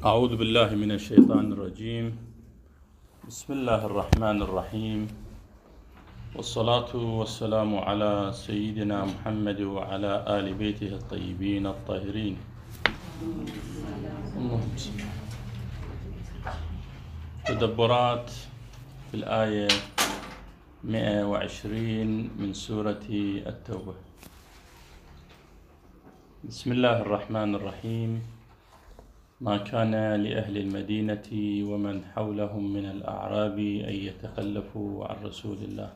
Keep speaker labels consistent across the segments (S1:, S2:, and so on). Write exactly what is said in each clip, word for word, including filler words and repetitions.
S1: أعوذ بالله من الشيطان الرجيم. بسم الله الرحمن الرحيم، والصلاة والسلام على سيدنا محمد وعلى آل بيته الطيبين الطاهرين. اللهم صل. تدبرات في الآية مئة وعشرين من سورة التوبة. بسم الله الرحمن الرحيم. ما كان لأهل المدينة ومن حولهم من الأعراب أن يتخلفوا عن رسول الله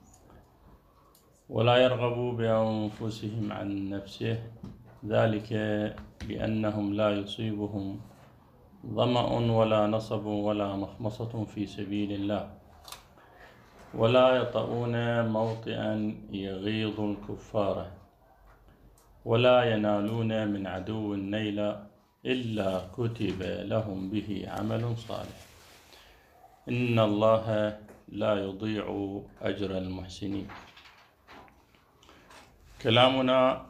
S1: ولا يرغبوا بأنفسهم عن نفسه، ذلك بأنهم لا يصيبهم ظمأ ولا نصب ولا مخمصة في سبيل الله ولا يطؤون موطئا يغيظ الكفار ولا ينالون من عدو نيلا إلا كتب لهم به عمل صالح، إن الله لا يضيع أجر المحسنين. كلامنا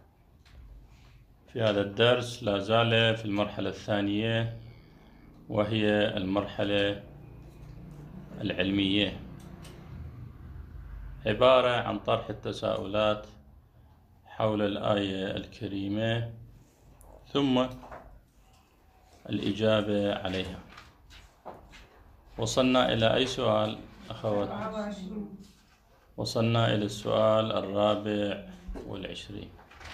S1: في هذا الدرس لا زال في المرحلة الثانية، وهي المرحلة العلمية، عبارة عن طرح التساؤلات حول الآية الكريمة ثم الإجابة عليها. وصلنا إلى أي سؤال أخوات؟ وصلنا إلى السؤال الرابع والعشرين.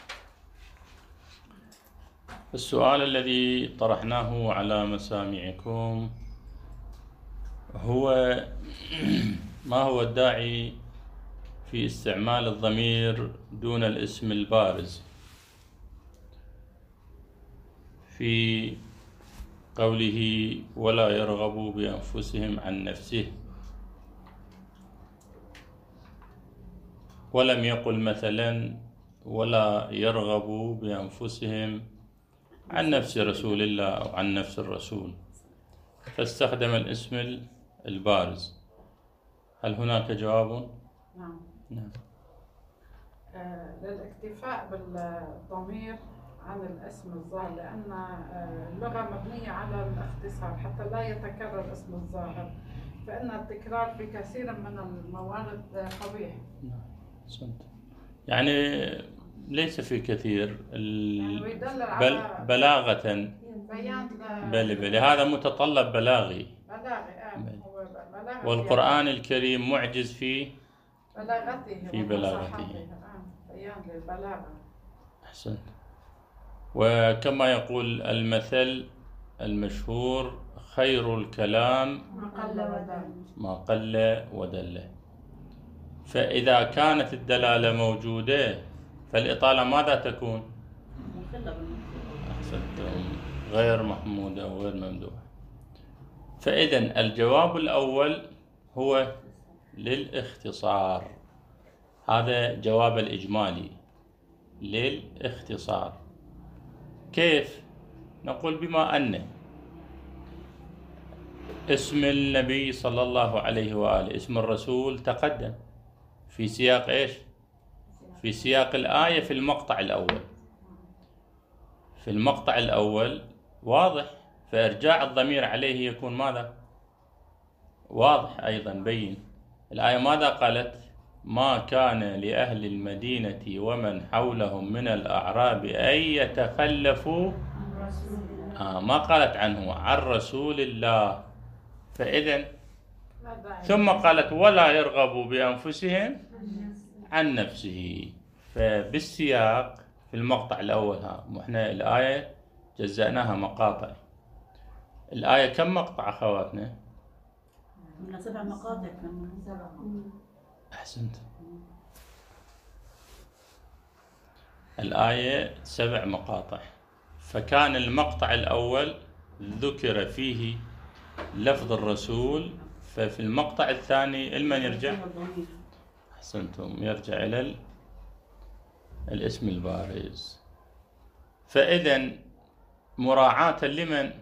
S1: السؤال الذي طرحناه على مسامعكم هو: ما هو الداعي في استعمال الضمير دون الاسم البارز في قوله ولا يرغبوا بأنفسهم عن نفسه، ولم يقل مثلا ولا يرغبوا بأنفسهم عن نفس رسول الله أو عن نفس الرسول، فاستخدم الاسم البارز؟ هل هناك جواب؟
S2: نعم.
S1: نعم.
S2: آه للاكتفاء بالضمير عن الاسم الظاهر، لأن اللغة مبنية على الاختصار حتى لا يتكرر اسم الظاهر، فإن التكرار في كثير من الموارد قبيح.
S1: نعم. يعني ليس في كثير
S2: يعني
S1: بل بلاغة بل بل هذا متطلب بلاغي.
S2: بلاغي آه. هو بلاغي،
S1: والقرآن الكريم معجز في
S2: بلاغته
S1: في بلاغته.
S2: آه. بيان للبلاغة.
S1: أحسنت. وكما يقول المثل المشهور: خير الكلام
S2: ما قل ودل.
S1: ما قل ودل. فإذا كانت الدلالة موجودة فالإطالة ماذا تكون؟ أحسنتم، غير محمودة وغير ممدوحة. فإذن الجواب الأول هو للاختصار، هذا جواب الإجمالي للاختصار. كيف؟ نقول بما أن اسم النبي صلى الله عليه وآله، اسم الرسول، تقدم في سياق إيش؟ في سياق الآية في المقطع الأول. في المقطع الأول واضح، فإرجاع الضمير عليه يكون ماذا؟ واضح أيضا بين. الآية ماذا قالت؟ ما كان لأهل المدينة ومن حولهم من الأعراب أن يتخلفوا، آه ما قالت عنه، عن رسول الله. فإذن ثم قالت ولا يرغبوا بأنفسهم عن نفسه. فبالسياق في المقطع الأول، ها احنا الآية جزأناها مقاطع. الآية كم مقطع أخواتنا؟
S3: من سبع مقاطع.
S1: أحسنت. الآية سبع مقاطع، فكان المقطع الأول ذكر فيه لفظ الرسول، ففي المقطع الثاني المن يرجع؟ أحسنتم، يرجع إلى الاسم البارز. فإذن مراعاة لمن؟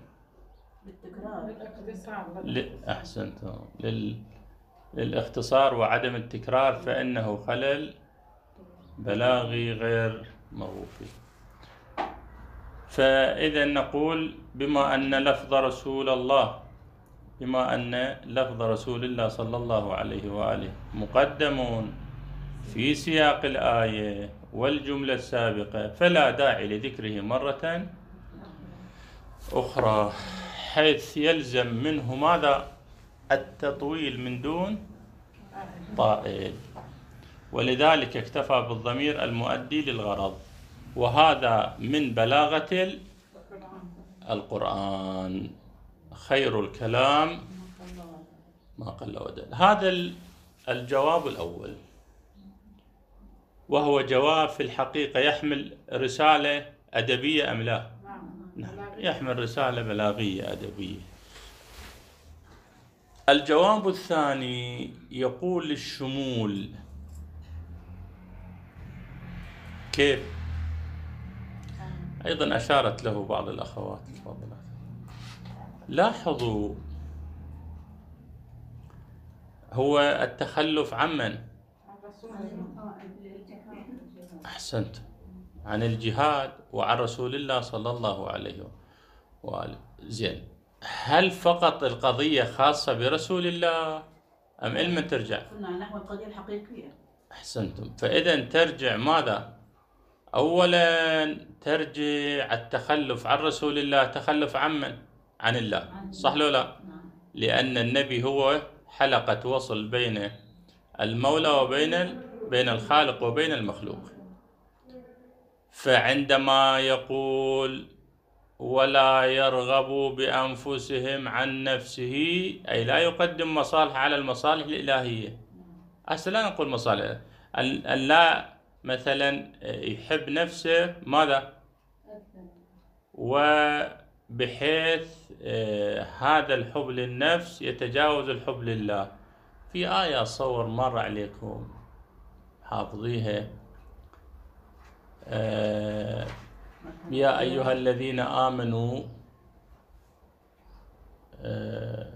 S2: للاختصار.
S1: أحسنتم، لل... للاختصار وعدم التكرار، فإنه خلل بلاغي غير مرغوب فيه. فإذا نقول بما أن لفظ رسول الله بما أن لفظ رسول الله صلى الله عليه وآله مقدم في سياق الآية والجملة السابقة فلا داعي لذكره مرة أخرى، حيث يلزم منه ماذا؟ التطويل من دون طائل، ولذلك اكتفى بالضمير المؤدي للغرض، وهذا من بلاغة القرآن. خير الكلام ما قل ودل. هذا الجواب الأول، وهو جواب في الحقيقة يحمل رسالة أدبية أم لا؟ نعم، يحمل رسالة بلاغية أدبية. الجواب الثاني يقول الشمول. كيف؟ أيضا أشارت له بعض الأخوات الفاضلات. لاحظوا، هو التخلف عن من؟ أحسنت، عن الجهاد وعن رسول الله صلى الله عليه وآله. زين، هل فقط القضية خاصة برسول الله أم علما ترجع؟
S3: قلنا نحو القضية الحقيقية.
S1: أحسنتم. فإذا ترجع ماذا؟ أولا ترجع التخلف عن رسول الله تخلف عن من؟ عن الله، صح لو لا؟ لأن النبي هو حلقة وصل بين المولى وبين بين الخالق وبين المخلوق. فعندما يقول ولا يرغبوا بأنفسهم عن نفسه، أي لا يقدم مصالح على المصالح الإلهية. أصلا لا نقول مصالح، أن لا مثلا يحب نفسه ماذا؟ وبحيث هذا الحب للنفس يتجاوز الحب لله. في آية صور مر عليكم حافظيها، آه يا أيها الذين آمنوا آه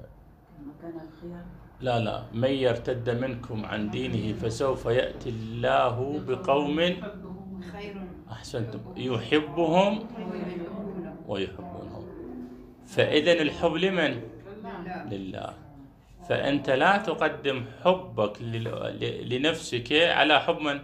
S1: لا لا من يرتد منكم عن دينه فسوف يأتي الله بقوم أحسنتم يحبهم ويحبونهم. فإذن الحب لمن؟ لله. فأنت لا تقدم حبك لنفسك على حب من؟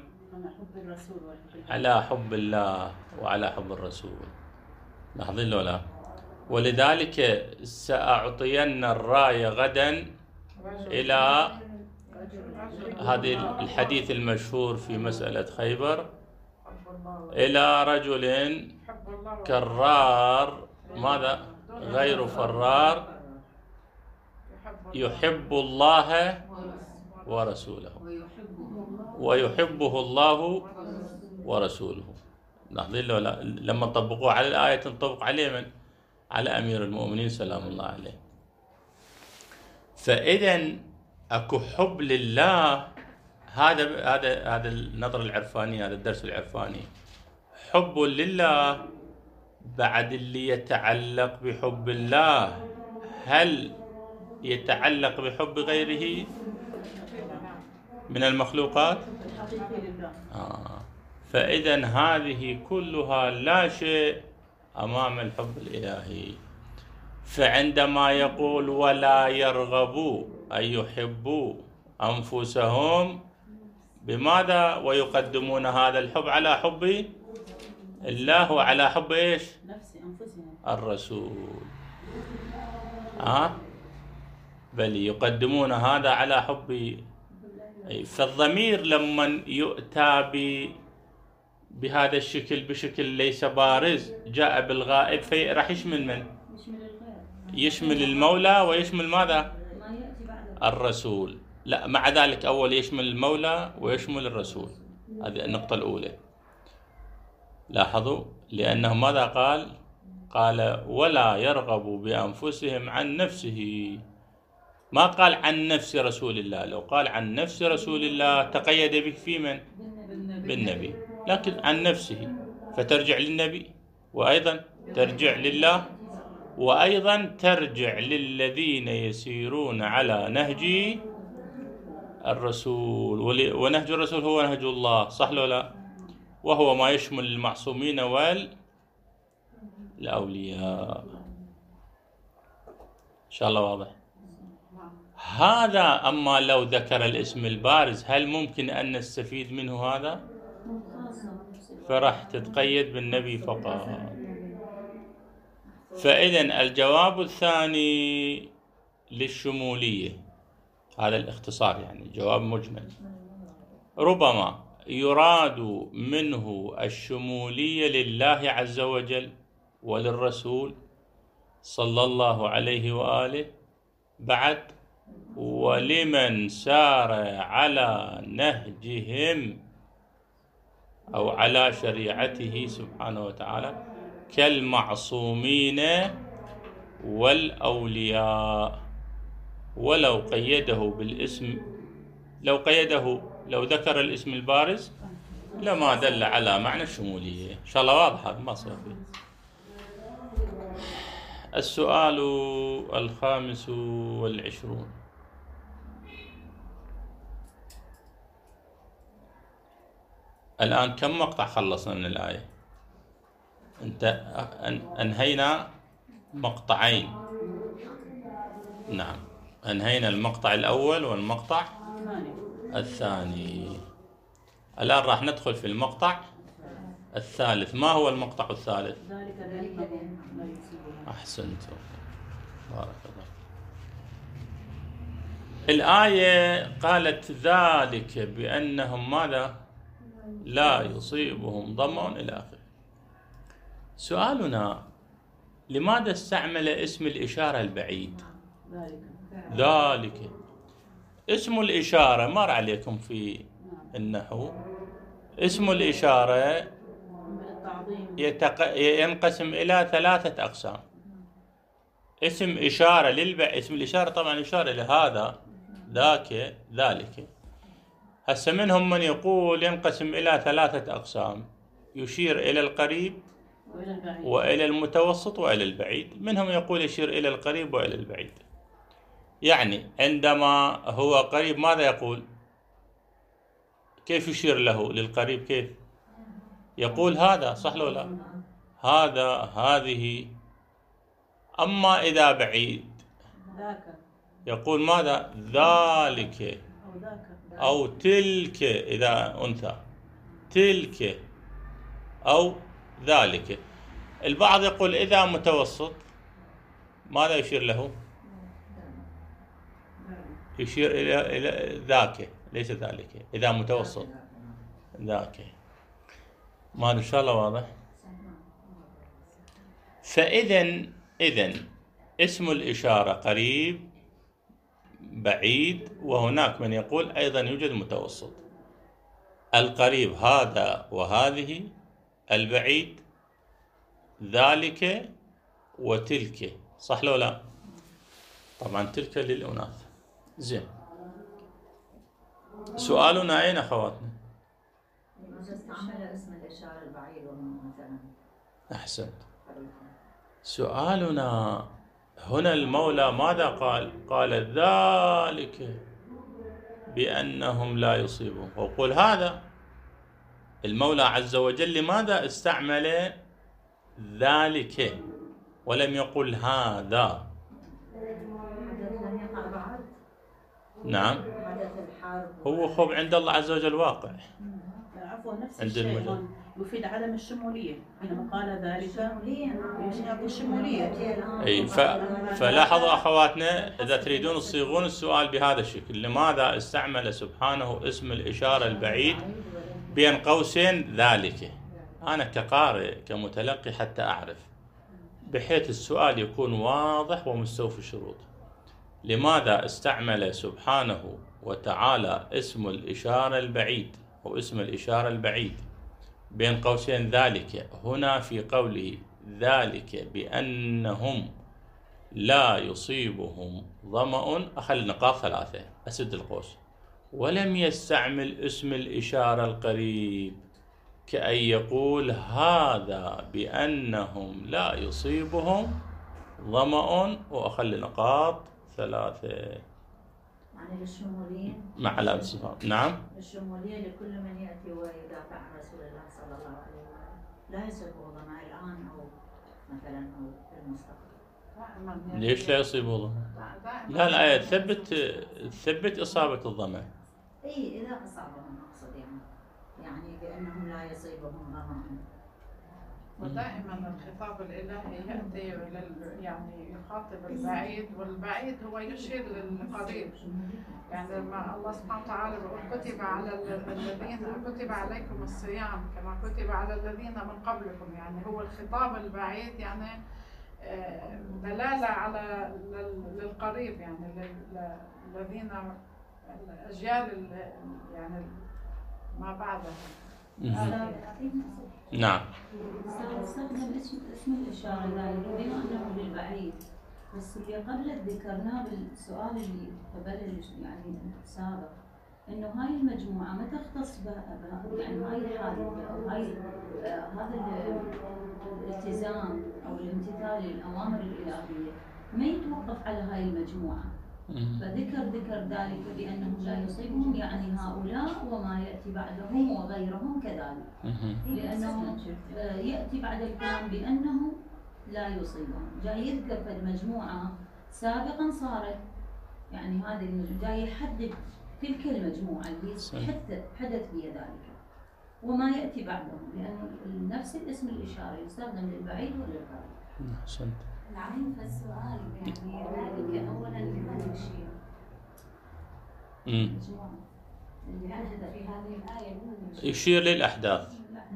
S1: على حب الله وعلى حب الرسول. لاحظين لو لا؟ ولذلك سأعطين الراية غدا إلى هذا الحديث المشهور في مسألة خيبر، إلى رجل كرار ماذا؟ غير فرار يحب الله ورسوله ويحبه الله ورسوله. لاحظين لو لا؟ لما طبقوه على الآية تنطبق عليه من؟ على أمير المؤمنين سلام الله عليه. فإذا أكو حب لله. هذا هذا هذا النظر العرفاني، هذا الدرس العرفاني. حب لله بعد اللي يتعلق بحب الله، هل يتعلق بحب غيره من المخلوقات؟ آه. فإذا هذه كلها لا شيء أمام الحب الإلهي. فعندما يقول ولا يرغبوا أي يحبوا أنفسهم بماذا؟ ويقدمون هذا الحب على حب الله وعلى حب إيش؟ الرسول. آه؟ بل يقدمون هذا على حب. فالضمير لما يؤتى ب بهذا الشكل بشكل ليس بارز جاء بالغائب، في راح يشمل من؟ يشمل المولى ويشمل ماذا؟ الرسول. لا، مع ذلك أول يشمل المولى ويشمل الرسول. هذه النقطة الأولى. لاحظوا، لأنه ماذا قال؟ قال ولا يرغبوا بأنفسهم عن نفسه، ما قال عن نفس رسول الله. لو قال عن نفس رسول الله تقيد به في من؟ بالنبي، لكن عن نفسه فترجع للنبي، وأيضا ترجع لله، وأيضا ترجع للذين يسيرون على نهج الرسول. ونهج الرسول هو نهج الله، صح لو لا؟ وهو ما يشمل المعصومين وال الأولياء. إن شاء الله واضح. هذا أما لو ذكر الاسم البارز هل ممكن أن نستفيد منه هذا؟ فراح تتقيد بالنبي فقط. فإذن الجواب الثاني للشمولية، هذا الاختصار يعني جواب مجمل، ربما يراد منه الشمولية لله عز وجل وللرسول صلى الله عليه وآله بعد، ولمن سار على نهجهم أو على شريعته سبحانه وتعالى كالمعصومين والأولياء. ولو قيده بالاسم، لو قيده لو ذكر الاسم البارز لما دل على معنى الشمولية. إن شاء الله واضح، هذا ما صار فيه. السؤال الخامس والعشرون. الآن كم مقطع خلصنا من الآية؟ انت أنهينا مقطعين. نعم، أنهينا المقطع الأول والمقطع الثاني. الآن راح ندخل في المقطع الثالث. ما هو المقطع الثالث؟ أحسنتم، بارك الله. الآية قالت ذلك بأنهم ماذا؟ لا يصيبهم ظمأ إلى آخره. سؤالنا لماذا استعمل اسم الإشارة البعيد؟ ذلك اسم الإشارة مر عليكم في النحو. اسم الإشارة يتق... ينقسم إلى ثلاثة أقسام. اسم إشارة للب... اسم الإشارة طبعا يشار إلى هذا ذاك ذلك. هسه منهم من يقول ينقسم إلى ثلاثة أقسام، يشير إلى القريب وإلى المتوسط وإلى البعيد. منهم يقول يشير إلى القريب وإلى البعيد. يعني عندما هو قريب ماذا يقول؟ كيف يشير له للقريب؟ كيف يقول هذا؟ صح لو لا؟ هذا، هذه. أما إذا بعيد يقول ماذا؟ ذلك أو تلك إذا أنثى، تلك أو ذلك. البعض يقول إذا متوسط ماذا يشير له؟ يشير إلى إلى ذاك، ليس ذلك. إذا متوسط ذاك. ما إن شاء الله واضح. فإذن إذن اسم الإشارة قريب، بعيد، وهناك من يقول أيضا يوجد متوسط. القريب هذا وهذه، البعيد ذلك وتلك. صح لو لا؟ طبعا تلك للأناث. زين، سؤالنا أين أخواتنا؟
S4: استعمل اسم الإشارة البعيد مثلا.
S1: أحسنت. سؤالنا هنا المولى ماذا قال؟ قال ذلك بأنهم لا يصيبهم. وقل هذا المولى عز وجل لماذا استعمل ذلك ولم يقل هذا؟ نعم، هو خب عند الله عز وجل واقع.
S3: عفوا نفس الشيء يفيد عدم الشمولية. حينما قال ذلك يعطي الشمولية.
S1: اي ف... فلاحظوا اخواتنا اذا تريدون تصيغون السؤال بهذا الشكل، لماذا استعمل سبحانه اسم الإشارة البعيد بين قوسين ذلك؟ انا كقارئ كمتلقي حتى اعرف، بحيث السؤال يكون واضح ومستوفي الشروط. لماذا استعمل سبحانه وتعالى اسم الإشارة البعيد أو اسم الإشارة البعيد بين قوسين ذلك هنا في قوله ذلك بأنهم لا يصيبهم ظمأ؟ أخلي نقاط ثلاثة أسد القوس. ولم يستعمل اسم الإشارة القريب كأن يقول هذا بأنهم لا يصيبهم ظمأ، وأخلي نقاط ثلاثة.
S4: يعني للشمولية
S1: مع علامة استفهام. نعم،
S4: الشمولية لكل من يأتي ويدافع عن رسول الله صلى الله عليه وسلم لا يصيبه ظمأ الآن أو مثلا أو المستقبل.
S2: دائما يعني
S1: ليش لا يصيبه ظمأ؟
S2: دائما
S1: لا الآية تثبت تثبت إصابة الظمأ.
S4: اي اذا اصابهم اقصد يعني يعني بانهم لا يصيبهم ظمأ.
S2: ودائما الخطاب الالهي ياتي لل يعني يخاطب البعيد، والبعيد هو يشير للقريب. يعني لما الله سبحانه وتعالى بيقول كتب على الذين كتب عليكم الصيام كما كتب على الذين من قبلكم، يعني هو الخطاب البعيد يعني دلالة على للقريب، يعني للذين الأجيال يعني ما بعدها.
S1: نعم.
S3: استخدم اسم اسم الإشارة ذلك بما أنه للبعيد، بس اللي قبل ذكرناه بالسؤال اللي قبل يعني السابق إنه هاي المجموعة ما تختص بها، يعني هاي الحادثة أو هاي آه هذا الالتزام أو الامتثال للأوامر الإلهية ما يتوقف على هاي المجموعة. فذكر ذكر ذلك بأنهم لا يصيبهم، يعني هؤلاء وما يأتي بعدهم وغيرهم كذلك، لأنه يأتي بعد الكلام بأنه لا يصيبهم، جاي يذكر في المجموعة سابقا صارت، يعني هذه المجموعة جاي يحدد تلك المجموعة اللي حدث حدث بها ذلك وما يأتي بعدهم، لأنه نفس الاسم الإشاري يستخدم للبعيد وللقريب.
S1: أحسنت.
S5: العين في السؤال يعني ذلك أولا لمن يشير؟
S1: مجموعة
S5: اللي حدث في هذه الآية لمن يشير؟
S1: يشير للأحداث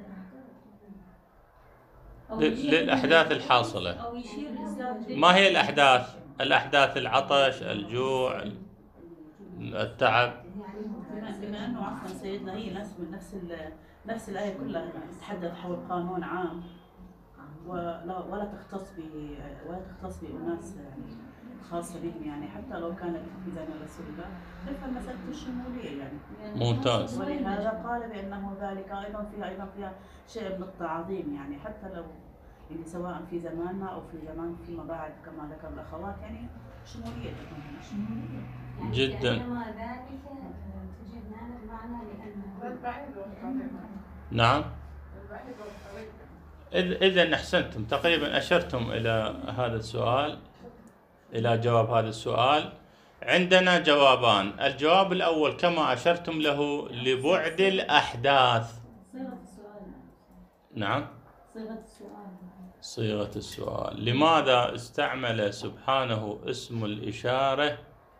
S1: للأحداث الحاصلة.
S3: أو يشير
S1: ما هي الأحداث؟ الأحداث العطش، الجوع، التعب.
S3: بما أنه عفوا سيدنا هي نفس من نفس نفس الآية كلها تتحدث حول قانون عام ولا ولا تختص ب ولا تختص بأناس يعني خاصة بهم، يعني حتى لو كانت في زمن رسول الله نفهم مسألة الشمولية يعني.
S1: ممتاز.
S3: ولهذا قال بأنه ذلك أيضا فيها أيضا فيها شيء من التعظيم، يعني حتى لو يعني سواء في زماننا أو في زمان فيما بعد كما ذكر الأخوات، يعني شمولية تكون شمولية.
S5: يعني
S1: جدا.
S5: إنما ذلك تجد لنا المعنى لأنه
S2: البعيد والقريب.
S1: نعم.
S2: البعيد والقريب.
S1: إذا أحسنتم، تقريبا أشرتم إلى هذا السؤال، إلى جواب هذا السؤال. عندنا جوابان. الجواب الأول كما أشرتم له لبعد الأحداث.
S3: صيغة السؤال.
S1: نعم.
S3: صيغة السؤال.
S1: صيغة السؤال. لماذا استعمل سبحانه اسم الإشارة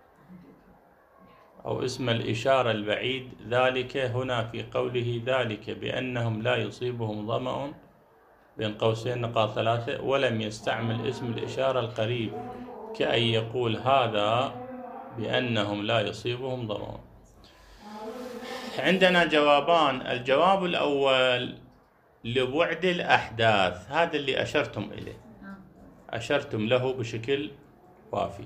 S1: أو اسم الإشارة البعيد ذلك هنا في قوله ذلك بأنهم لا يصيبهم ظمأ بين قوسين نقاط ثلاثة، ولم يستعمل اسم الإشارة القريب كأن يقول هذا بأنهم لا يصيبهم ظمأ؟ عندنا جوابان. الجواب الأول لبعد الأحداث، هذا اللي أشرتم إليه، أشرتم له بشكل وافي.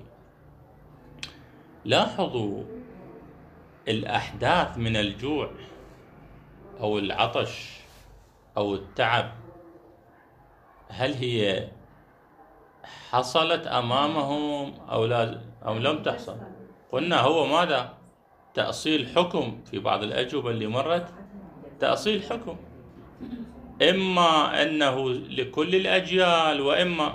S1: لاحظوا الأحداث من الجوع أو العطش أو التعب، هل هي حصلت أمامهم أو لا أو لم تحصل؟ قلنا هو ماذا؟ تأصيل حكم. في بعض الأجوبة اللي مرت تأصيل حكم، إما أنه لكل الأجيال وإما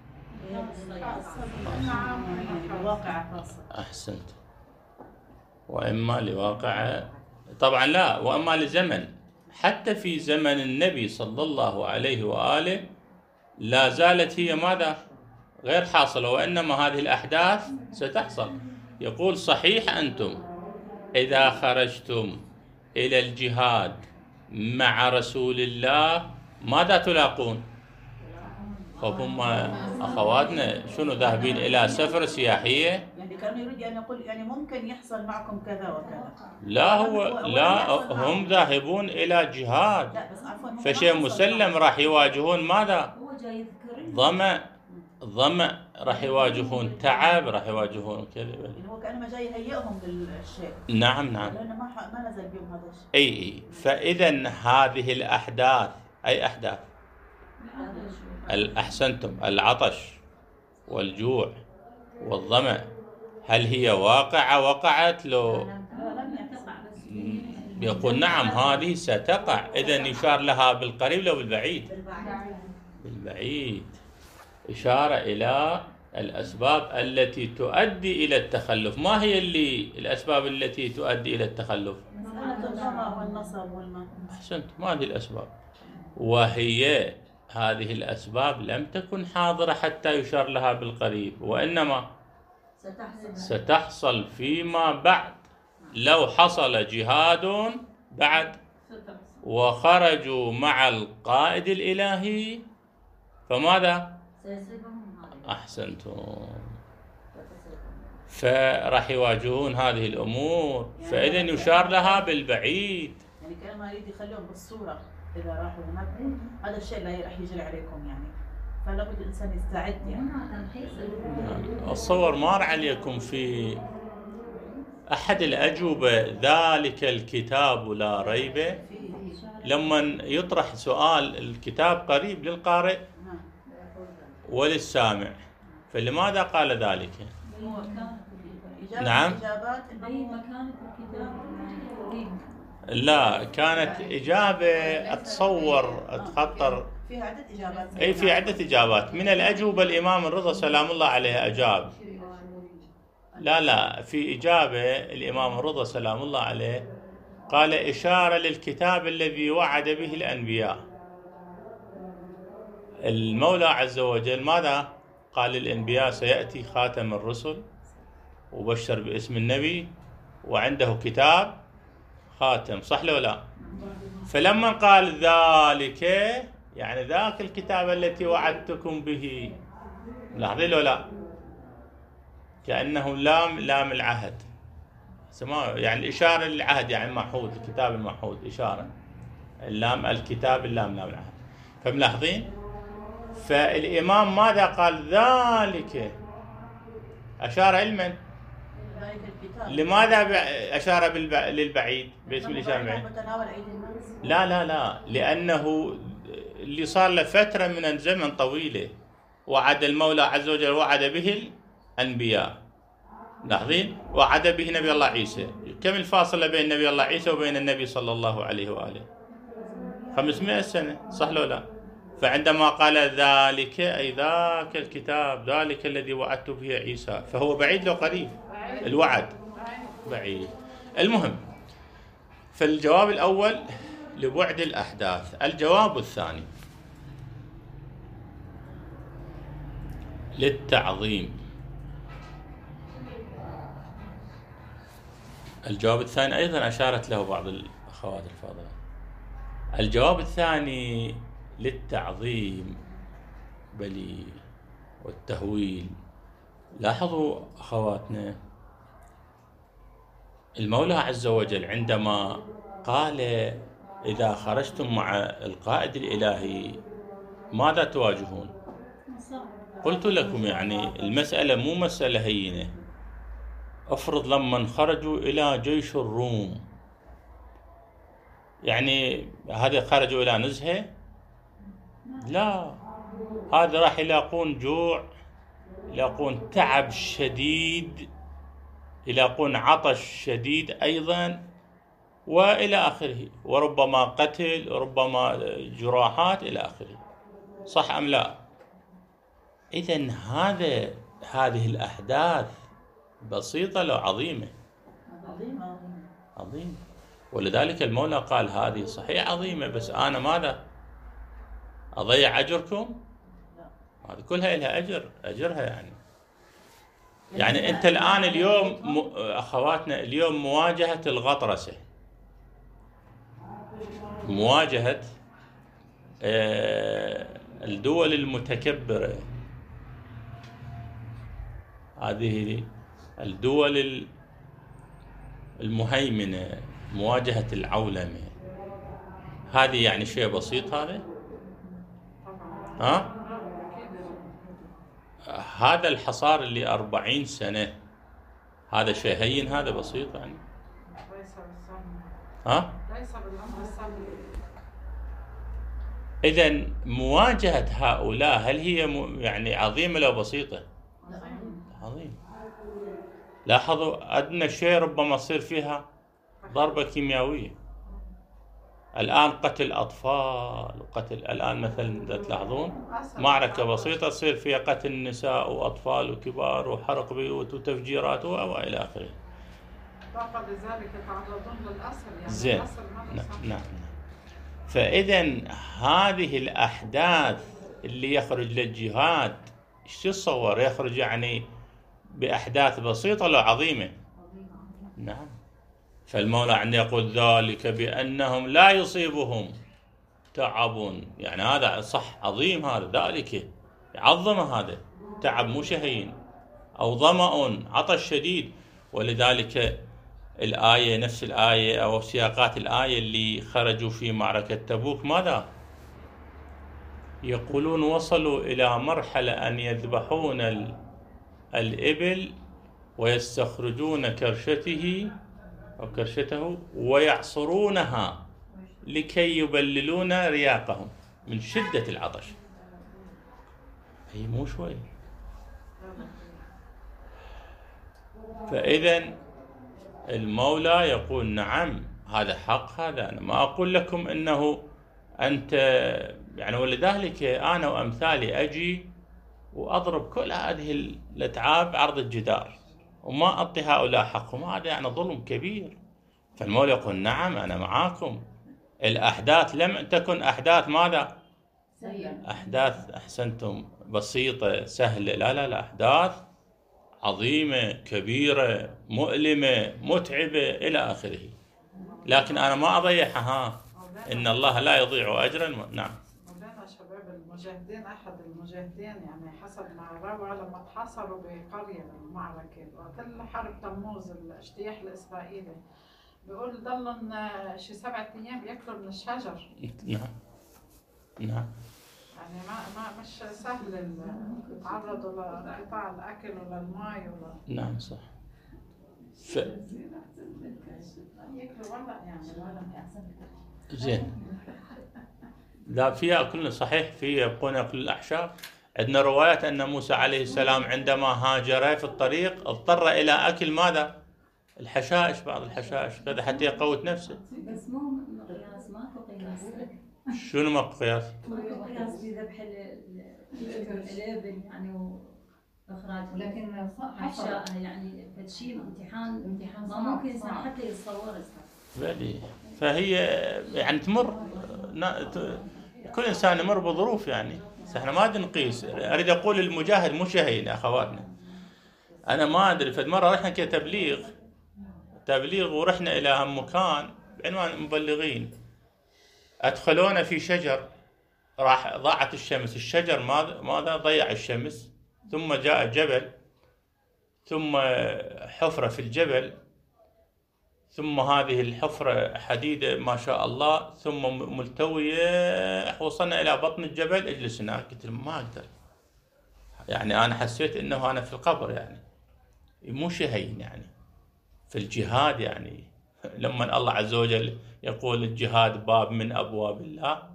S1: أحسنت وإما لواقع، طبعا لا، وإما لزمن. حتى في زمن النبي صلى الله عليه وآله لا زالت هي ماذا؟ غير حاصلة، وإنما هذه الأحداث ستحصل. يقول صحيح أنتم إذا خرجتم إلى الجهاد مع رسول الله ماذا تلاقون؟ فهم أخواتنا شنو ذاهبين إلى سفر سياحية؟
S3: يعني كانوا يريد أن يقول يعني ممكن يحصل معكم كذا وكذا.
S1: لا هو لا، هم ذاهبون إلى جهاد، فشيء مسلم راح يواجهون ماذا؟ ظمأ، ظمأ راح يواجهون، تعب راح يواجهون كذا.
S3: يعني هو كأنما جاي يهيئهم للشيء.
S1: نعم نعم.
S3: لأنه ما ما نزل بهم هذا الشيء.
S1: أي أي. فإذا هذه الأحداث، أي أحداث؟ أحسنتم، العطش والجوع والظمأ، هل هي واقعة وقعت لو؟ يقول نعم هذه ستقع. إذن يشار لها بالقريب لو بالبعيد؟ بالبعيد. إشارة إلى الأسباب التي تؤدي إلى التخلف. ما هي اللي الأسباب التي تؤدي إلى التخلف؟
S6: مسألة الضمة والنصب والماء.
S1: أحسنت، ما هذه الأسباب، وهي هذه الأسباب لم تكن حاضرة حتى يشار لها بالقريب، وإنما
S4: ستحصل
S1: ستحصل فيما بعد. لو حصل جهاد بعد وخرجوا مع القائد الإلهي فماذا؟
S4: سيصيبهم هذا.
S1: أحسنتم. فراح يواجهون هذه الأمور، فإذا يشار لها بالبعيد.
S6: يعني كأنما يريد يخليهم بالصورة إذا راحوا هناك هذا الشيء لا راح يجري عليكم يعني، فلا بد الإنسان يستعد يعني.
S1: أتصور مر عليكم في أحد الأجوبة ذلك الكتاب لا ريب، لما يطرح سؤال الكتاب قريب للقارئ وللسامع، فلماذا قال ذلك؟ نعم.
S3: أي مكانة الكتاب؟
S1: لا، كانت إجابة أتصور أتخطر
S6: فيها عدة إجابات.
S1: أي في عدة إجابات. من الأجوبة الإمام الرضا سلام الله عليه أجاب. لا لا في إجابة الإمام الرضا سلام الله عليه قال إشارة للكتاب الذي وعد به الأنبياء. المولى عز وجل ماذا قال للأنبياء؟ سيأتي خاتم الرسل وبشر باسم النبي وعنده كتاب خاتم، صح لو لا؟ فلما قال ذلك يعني ذاك الكتاب التي وعدتكم به، لاحظين لو لا؟ كأنه لام لام العهد، يعني الإشارة للعهد، يعني المعهود، الكتاب المعهود إشارة، اللام الكتاب، اللام لام العهد. فملاحظين؟ فالإمام ماذا قال؟ ذلك أشار علما. لماذا أشار للبعيد باسم الإشارة البعيد؟ لا لا لا لأنه اللي صار له فترة من الزمن طويلة وعد المولى عز وجل وعد به الأنبياء، لاحظين؟ وعد به نبي الله عيسى. كم الفاصلة بين نبي الله عيسى وبين النبي صلى الله عليه وآله؟ خمسمائة سنة، صح لو لا؟ فعندما قال ذلك أي ذاك الكتاب، ذلك الذي وعدت به عيسى، فهو بعيد لو قريب؟ الوعد بعيد. المهم، فالجواب الأول لبعد الأحداث. الجواب الثاني للتعظيم. الجواب الثاني أيضا أشارت له بعض الأخوات الفاضلات. الجواب الثاني للتعظيم بلي والتهويل. لاحظوا أخواتنا، المولى عز وجل عندما قال إذا خرجتم مع القائد الإلهي ماذا تواجهون؟ قلت لكم يعني المسألة مو مسألة هينة. أفرض لما خرجوا إلى جيش الروم، يعني هذا خرجوا إلى نزهة؟ لا، هذا راح يلاقون جوع، يلاقون تعب شديد، يلاقون عطش شديد أيضا، وإلى آخره، وربما قتل، وربما جراحات إلى آخره، صح أم لا؟ إذن هذا هذه الأحداث بسيطة لو عظيمة؟
S6: عظيمة
S1: عظيمة. ولذلك المولى قال هذه صحيح عظيمة، بس أنا ماذا؟ أضيع أجركم؟ هذه كلها لها أجر، أجرها يعني. يعني أنت الآن اليوم م... أخواتنا اليوم مواجهة الغطرسة، مواجهة آه الدول المتكبرة، هذه الدول المهيمنة، مواجهة العولمة، هذه يعني شيء بسيط هذا؟ ها؟ هذا الحصار اللي أربعين سنة، هذا شيء هين؟ هذا بسيط يعني؟ ها؟
S2: ليس بالأمر السهل.
S1: إذن مواجهة هؤلاء هل هي م... يعني عظيمة لو بسيطة؟ عظيم. لاحظوا أدنى شيء ربما يصير فيها ضربة كيميائية، الآن قتل أطفال وقتل الآن مثلا تلاحظون معركة بسيطة تصير فيها قتل نساء وأطفال وكبار وحرق بيوت وتفجيرات وإلى آخره.
S2: طبعا لذلك يتعرضون للأسر يعني
S1: زين.
S2: الأسر ما
S1: نعم
S2: بيصح.
S1: نعم. فإذا هذه الأحداث اللي يخرج للجهاد ايش تتصور؟ يخرج يعني بأحداث بسيطة ولا عظيمة؟ نعم. فالمولى عنده يقول ذلك بأنهم لا يصيبهم تعب، يعني هذا صح عظيم، هذا ذلك يعظم، هذا تعب مو شهين، أو ظمأ عطش شديد. ولذلك الآية نفس الآية أو سياقات الآية اللي خرجوا في معركة تبوك ماذا يقولون؟ وصلوا إلى مرحلة أن يذبحون الإبل ويستخرجون كرشته أو كرشته ويعصرونها لكي يبللون رياقهم من شدة العطش. هي مو شوي. فإذا المولى يقول نعم هذا حق، هذا أنا ما أقول لكم أنه أنت يعني. ولذلك أنا وأمثالي أجي وأضرب كل هذه الأتعاب عرض الجدار وما أعطي هؤلاء حقهم، هذا يعني ظلم كبير. فالمولى يقول نعم أنا معاكم. الأحداث لم تكن أحداث ماذا؟ أحداث أحسنتم بسيطة سهلة، لا لا لا، أحداث عظيمة كبيرة مؤلمة متعبة إلى آخره. لكن أنا ما أضيعها، إن الله لا يضيع أجر الم... نعم.
S2: مولانا شباب المجاهدين، أحد المجاهدين يعني حسب ما روى لما تحاصروا بقرية المعركة وقت حرب تموز الاجتياح الإسرائيلي، بيقول ضلن شي سبعة أيام يأكلوا من الشجر.
S1: نعم نعم.
S2: يعني ما ما مش سهل يتعرضوا لقطاع الأكل ولا الماء ولا.
S1: نعم صح. ف...
S2: يأكلوا ولا يعني ولا
S1: زين. لا فيها كل صحيح، فيها يبقون يأكل الأحشاء. عندنا روايات أن موسى عليه السلام عندما هاجر في الطريق اضطر إلى أكل ماذا؟ الحشائش، بعض الحشائش كذا حتى يقوت نفسه.
S3: بس مو مقياس، ماكو قياس.
S1: شنو ماكو قياس؟
S3: ماكو قياس في ذبح الإبل يعني وإخراج،
S5: لكن
S3: أحشائها يعني فشي امتحان ما ممكن إنسان حتى يتصور.
S1: بلي. فهي يعني تمر، كل إنسان يمر بظروف يعني. احنا ما ادري نقيس. اريد اقول المجاهد مو شهين يا اخواتنا. انا ما ادري، فد مره رحنا كتبليغ تبليغ ورحنا الى مكان بعنوان مبلغين، ادخلونا في شجر، راح ضاعت الشمس، الشجر ماذا ماذا ضيع الشمس، ثم جاء جبل، ثم حفرة في الجبل، ثم هذه الحفرة حديدة ما شاء الله، ثم ملتوية، وصلنا إلى بطن الجبل، اجلس هناك. قلت ما أقدر يعني، أنا حسيت أنه أنا في القبر يعني، مو شهين يعني في الجهاد يعني. لما الله عز وجل يقول الجهاد باب من أبواب الله،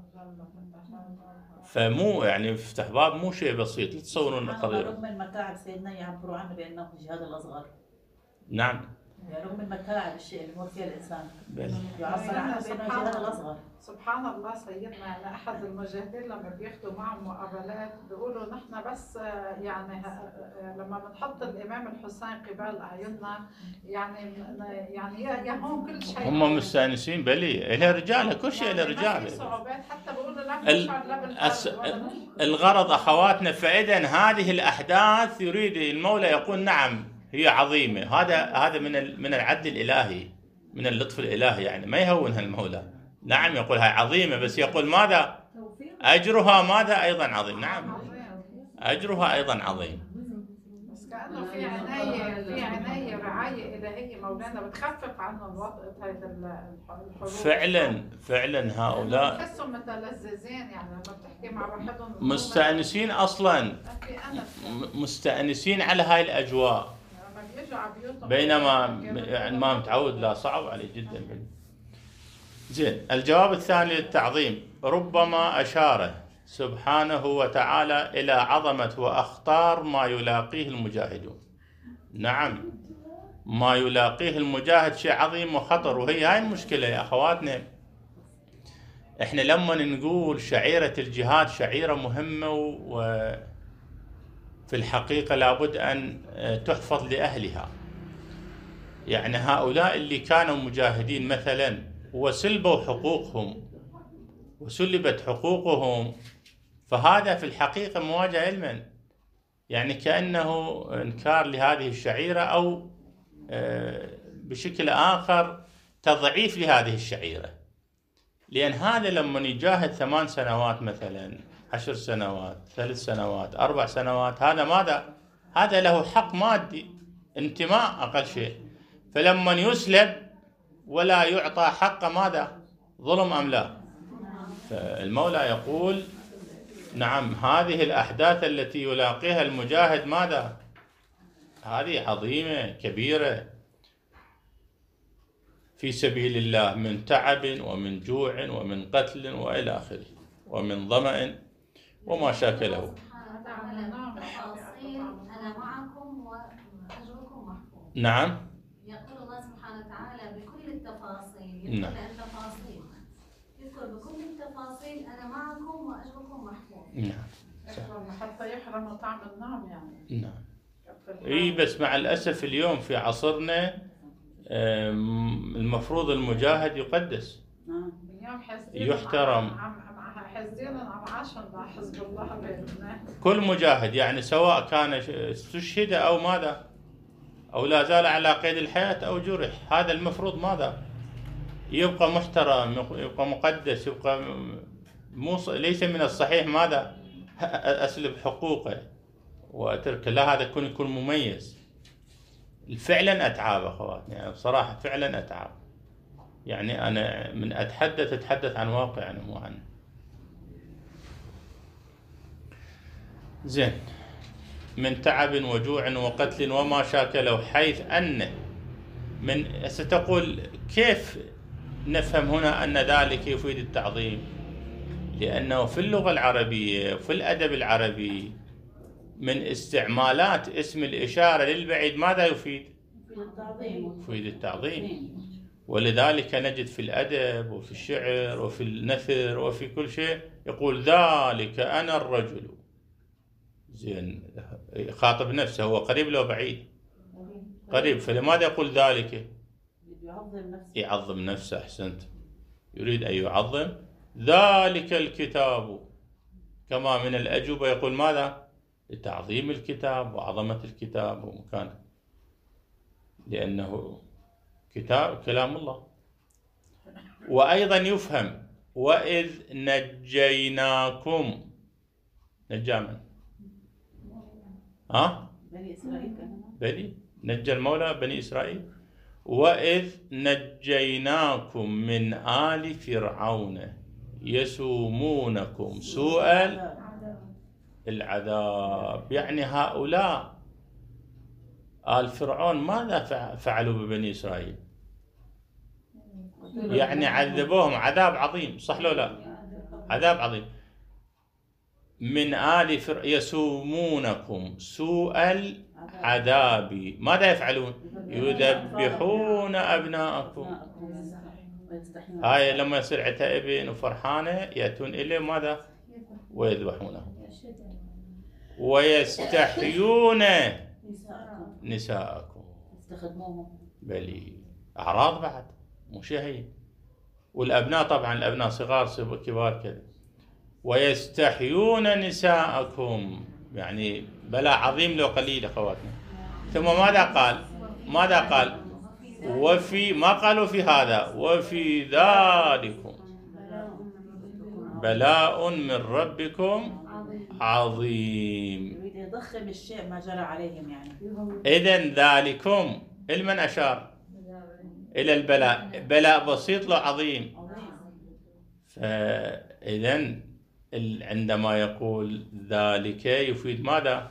S1: فمو يعني يفتح باب، مو شيء بسيط. لا تصورون قضية.
S6: رغم المتاعب سيدنا يعبروا عنه بأنه الجهاد الأصغر.
S1: نعم.
S6: يعني رغم المتاعب الشيء اللي يمر فيه الإنسان
S1: بل.
S6: يعبر عنه بأنه الجهاد الأصغر.
S2: سبحان الله سيدنا، يعني أحد المجاهدين لما بياخدوا معهم مقابلات بيقولوا نحن بس يعني لما بنحط الإمام الحسين قبال أعيننا يعني يعني يا هون كل شيء
S1: هم مستانسين بلي، إلى رجاله كل شيء، إلى
S2: يعني
S1: رجاله.
S2: ما في صعوبات، حتى بيقولوا لا بنشعر لا بالفرد.
S1: الغرض أخواتنا، فإذا هذه الأحداث يريد المولى يقول نعم هي عظيمة. هذا هذا من من العدل الإلهي، من اللطف الإلهي يعني، ما يهونها المولى. نعم يقول هاي عظيمة، بس يقول ماذا؟ أجرها ماذا أيضا عظيم. نعم أجرها أيضا عظيم.
S2: بس كأنه في عناية في عناية رعاية إلهية مولانا بتخفف عنهم وطأة هذا الحروب.
S1: فعلا فعلا هؤلاء
S2: بحسهم متلذذين يعني لما بتحكي مع واحدهم،
S1: مستأنسين أصلا، مستأنسين على هاي الأجواء، بينما يعني ما متعود. لا صعب عليه جدا. زين. الجواب الثاني للتعظيم، ربما أشار سبحانه وتعالى إلى عظمة وأخطار ما يلاقيه المجاهدون. نعم ما يلاقيه المجاهد شيء عظيم وخطر، وهي هاي المشكلة يا أخواتنا. احنا لما نقول شعيرة الجهاد شعيرة مهمة وفي الحقيقة لابد أن تحفظ لأهلها. يعني هؤلاء اللي كانوا مجاهدين مثلا وسلبوا حقوقهم وسلبت حقوقهم، فهذا في الحقيقة مواجهة علما، يعني كأنه إنكار لهذه الشعيرة أو بشكل آخر تضعيف لهذه الشعيرة. لأن هذا لما يجاهد ثمان سنوات مثلا، عشر سنوات، ثلاث سنوات، أربع سنوات، هذا ماذا؟ هذا له حق مادي، انتماء أقل شيء. فلما يسلب ولا يعطى حق ماذا؟ ظلم أم لا؟ فالمولى يقول نعم هذه الأحداث التي يلاقيها المجاهد ماذا؟ هذه عظيمة كبيرة في سبيل الله، من تعب ومن جوع ومن قتل وإلى آخره، ومن ظمأ وما شاكله.
S5: أنا معكم وأجركم محفوظ.
S1: نعم.
S5: يقول الله سبحانه وتعالى بكل التفاصيل.
S1: نعم.
S5: التفاصيل يذكر بكل التفاصيل أنا معكم وأجركم محفوظ.
S1: نعم.
S2: حتى يحرموا طعم النار يعني.
S1: نعم. اي بس مع الأسف اليوم في عصرنا المفروض المجاهد يقدس، يحترم. كل مجاهد يعني سواء كان استشهد أو ماذا، أو لا زال على قيد الحياة أو جرح، هذا المفروض ماذا؟ يبقى محترم، يبقى مقدس، يبقى مو ليس من الصحيح ماذا؟ أسلب حقوقه وأترك، لا، هذا يكون يكون مميز. فعلا أتعاب أخواتي، يعني بصراحة فعلا أتعاب. يعني أنا من أتحدث أتحدث عن واقع يعني مو عنه. زين. من تعب وجوع وقتل وما شاكله، حيث أن من ستقول كيف نفهم هنا أن ذلك يفيد التعظيم؟ لأنه في اللغة العربية وفي الأدب العربي من استعمالات اسم الإشارة للبعيد ماذا يفيد؟ يفيد التعظيم. ولذلك نجد في الأدب وفي الشعر وفي النثر وفي كل شيء يقول ذلك أنا الرجل. زين، خاطب نفسه، هو قريب لو بعيد؟ قريب. فلماذا يقول ذلك؟ يعظم نفسه. أحسنت. يريد أن يعظم ذلك الكتاب. كما من الأجوبة يقول ماذا؟ لتعظيم الكتاب وعظمة الكتاب ومكانه، لأنه كتاب كلام الله. وأيضا يفهم وإذ نجيناكم، نجى من؟ ها؟
S6: بني إسرائيل.
S1: بني نجى المولى بني إسرائيل. وإذ نجيناكم من آل فرعون يسومونكم سوء العذاب. يعني هؤلاء آل فرعون ماذا فعلوا ببني إسرائيل؟ يعني عذبوهم عذاب عظيم، صح لو لا؟ عذاب عظيم. من آل فرعون يسومونكم سوء العذاب. ماذا يفعلون؟ يذبحون أبناءكم. هاي لما يصير عتها ابن وفرحانة يأتون إليه ماذا؟ ويذبحونه. ويستحيون نساءكم.
S6: يستخدموهم.
S1: بلي أعراض بعد مو شيء. والأبناء طبعا الأبناء صغار كبار كذا. ويستحيون نساءكم، يعني بلاء عظيم لو قليل أخواتنا. ثم ماذا قال؟ ماذا قال؟ وفي ما قالوا في هذا وفي ذلكم بلاء من ربكم عظيم.
S6: يريد يضخم الشيء ما جرى عليهم يعني.
S1: إذن ذلكم لمن أشار؟ إلى البلاء. بلاء بسيط له عظيم. فإذن عندما يقول ذلك يفيد ماذا؟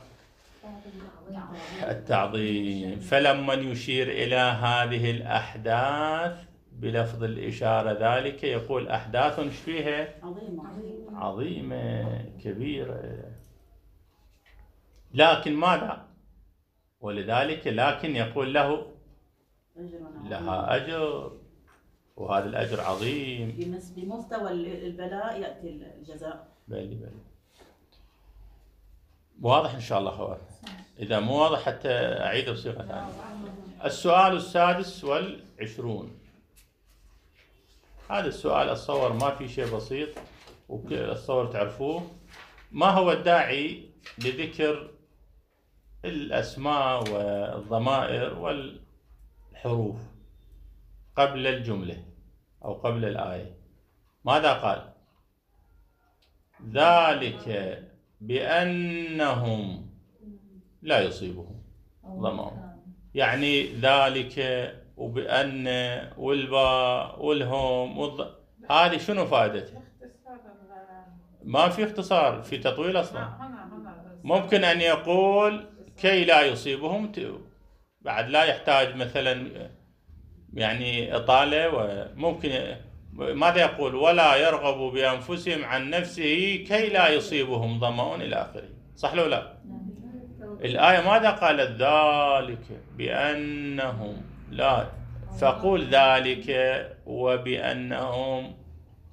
S1: التعظيم. فلما يشير إلى هذه الأحداث بلفظ الإشارة ذلك يقول أحداث فيها
S6: عظيمة
S1: عظيمة كبيرة. لكن ماذا؟ ولذلك لكن يقول له لها أجر. وهذا الأجر عظيم.
S6: بمس- بمستوى البلاء يأتي الجزاء.
S1: بلي بلي واضح إن شاء الله خوات. إذا مو واضح حتى أعيد بصيغة ثانية. السؤال السادس والعشرون. هذا السؤال أتصور ما في شيء بسيط وأتصور تعرفوه. ما هو الداعي لذكر الأسماء والضمائر والحروف قبل الجملة أو قبل الآية؟ ماذا قال؟ ذلك بأنهم لا يصيبهم ظمأ. يعني ذلك وبأن والباء والهم والض... هذه شنو فائدتها؟ ما في اختصار، في تطويل أصلا. ممكن أن يقول كي لا يصيبهم، بعد لا يحتاج مثلا يعني إطالة. وممكن ماذا يقول؟ ولا يرغب بأنفسهم عن نفسه كي لا يصيبهم ظمأ إلى آخره. صح لو لا؟ الآية ماذا قالت؟ ذلك بأنهم لا، فقول ذلك وبأنهم.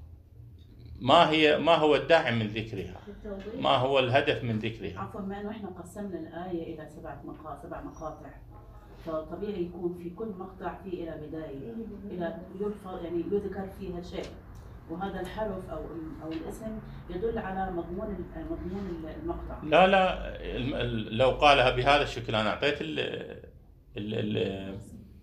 S1: ما هي ما هو الداعي من ذكرها؟ ما هو الهدف من ذكرها؟
S6: عفوا، ما انه احنا قسمنا الآية إلى سبعة مقاطع سبع مقاطع، فطبيعي يكون في كل مقطع في إلى بداية، إلى يلف- يعني يذكر فيها شيء، وهذا الحرف أو أو الاسم يدل على مضمون مضمون المقطع.
S1: لا لا، لو قالها بهذا الشكل أنا أعطيت ال ال ال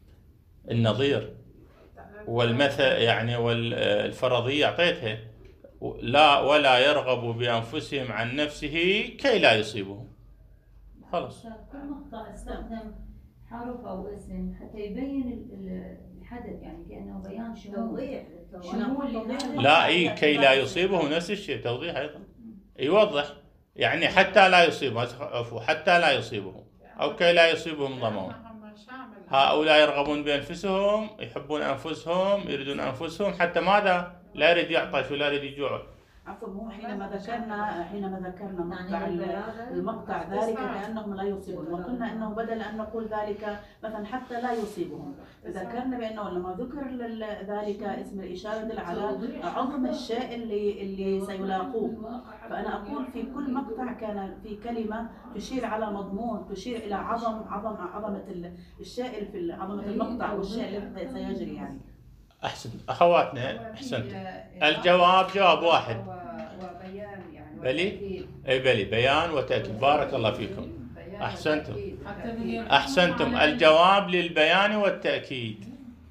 S1: النظير والمثل يعني والفرضية أعطيتها. لا ولا يرغب بأنفسهم عن نفسه كي لا يصيبهم. خلاص.
S3: كل مقطع استخدم حرف أو اسم حتى يبين ال- الحدث، يعني كأنه بيان شمول.
S4: توضيح
S3: شمول لهذا.
S1: لا اي كي لا يصيبهم نفس الشيء، توضيح ايضا يوضح. يعني حتى لا يصيبهم، عفوا حتى لا يصيبهم او كي لا يصيبهم ظمأ. هؤلاء يرغبون بانفسهم، يحبون انفسهم، يريدون انفسهم، حتى ماذا؟ لا يريد يعطش ولا يريد يجوع.
S6: عفوا، مو حينما ذكرنا حينما ذكرنا مقطع المقطع ذلك بأنهم لا يصيبهم، وقلنا انه بدل ان نقول ذلك مثلا حتى لا يصيبهم، ذكرنا بانه لما ذكر ذلك اسم الاشاره يدل على عظم الشيء اللي اللي سيلاقوه. فانا اقول في كل مقطع كان في كلمه تشير على مضمون، تشير الى عظم عظم عظمه الشيء في عظمه المقطع والشيء اللي سيجري. يعني
S1: احسن اخواتنا، احسنت. الجواب جواب واحد.
S7: وبيان يعني
S1: بلي اي بلي بيان وتأكيد. بارك الله فيكم. احسنتم احسنتم. الجواب للبيان والتأكيد.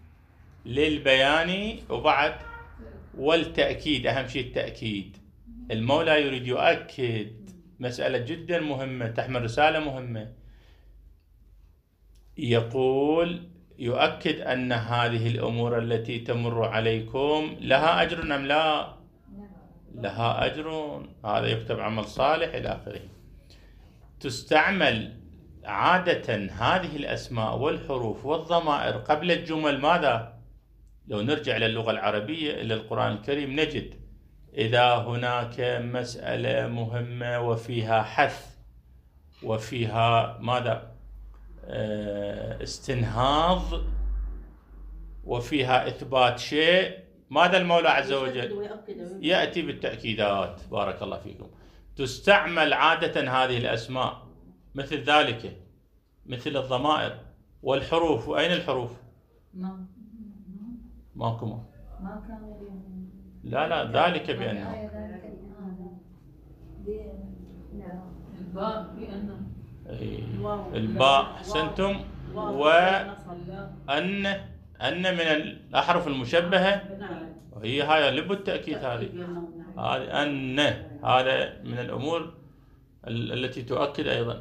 S1: للبيان وبعد والتأكيد. اهم شيء التأكيد. المولى يريد يؤكد مسألة جدا مهمة تحمل رسالة مهمة. يقول يؤكد أن هذه الأمور التي تمر عليكم لها أجر أم لا؟ لها أجر. هذا يكتب عمل صالح إلى آخره. تستعمل عادة هذه الأسماء والحروف والضمائر قبل الجمل. ماذا؟ لو نرجع للغة العربية إلى القرآن الكريم نجد إذا هناك مسألة مهمة وفيها حث وفيها ماذا؟ استنهاض وفيها إثبات شيء، ماذا المولى عز وجل؟ يأتي بالتأكيدات. بارك الله فيكم. تستعمل عادة هذه الأسماء مثل ذلك، مثل الضمائر والحروف. وأين الحروف؟
S3: ما
S1: ماكو.
S3: ما كان اليوم.
S1: لا لا، ذلك بأنه
S3: الباء بأنه
S1: الباء. أحسنتم. وأن أن من الأحرف المشبهة، وهي هاي لب التأكيد. هذه هذه أن هذا من الأمور التي تؤكد أيضا.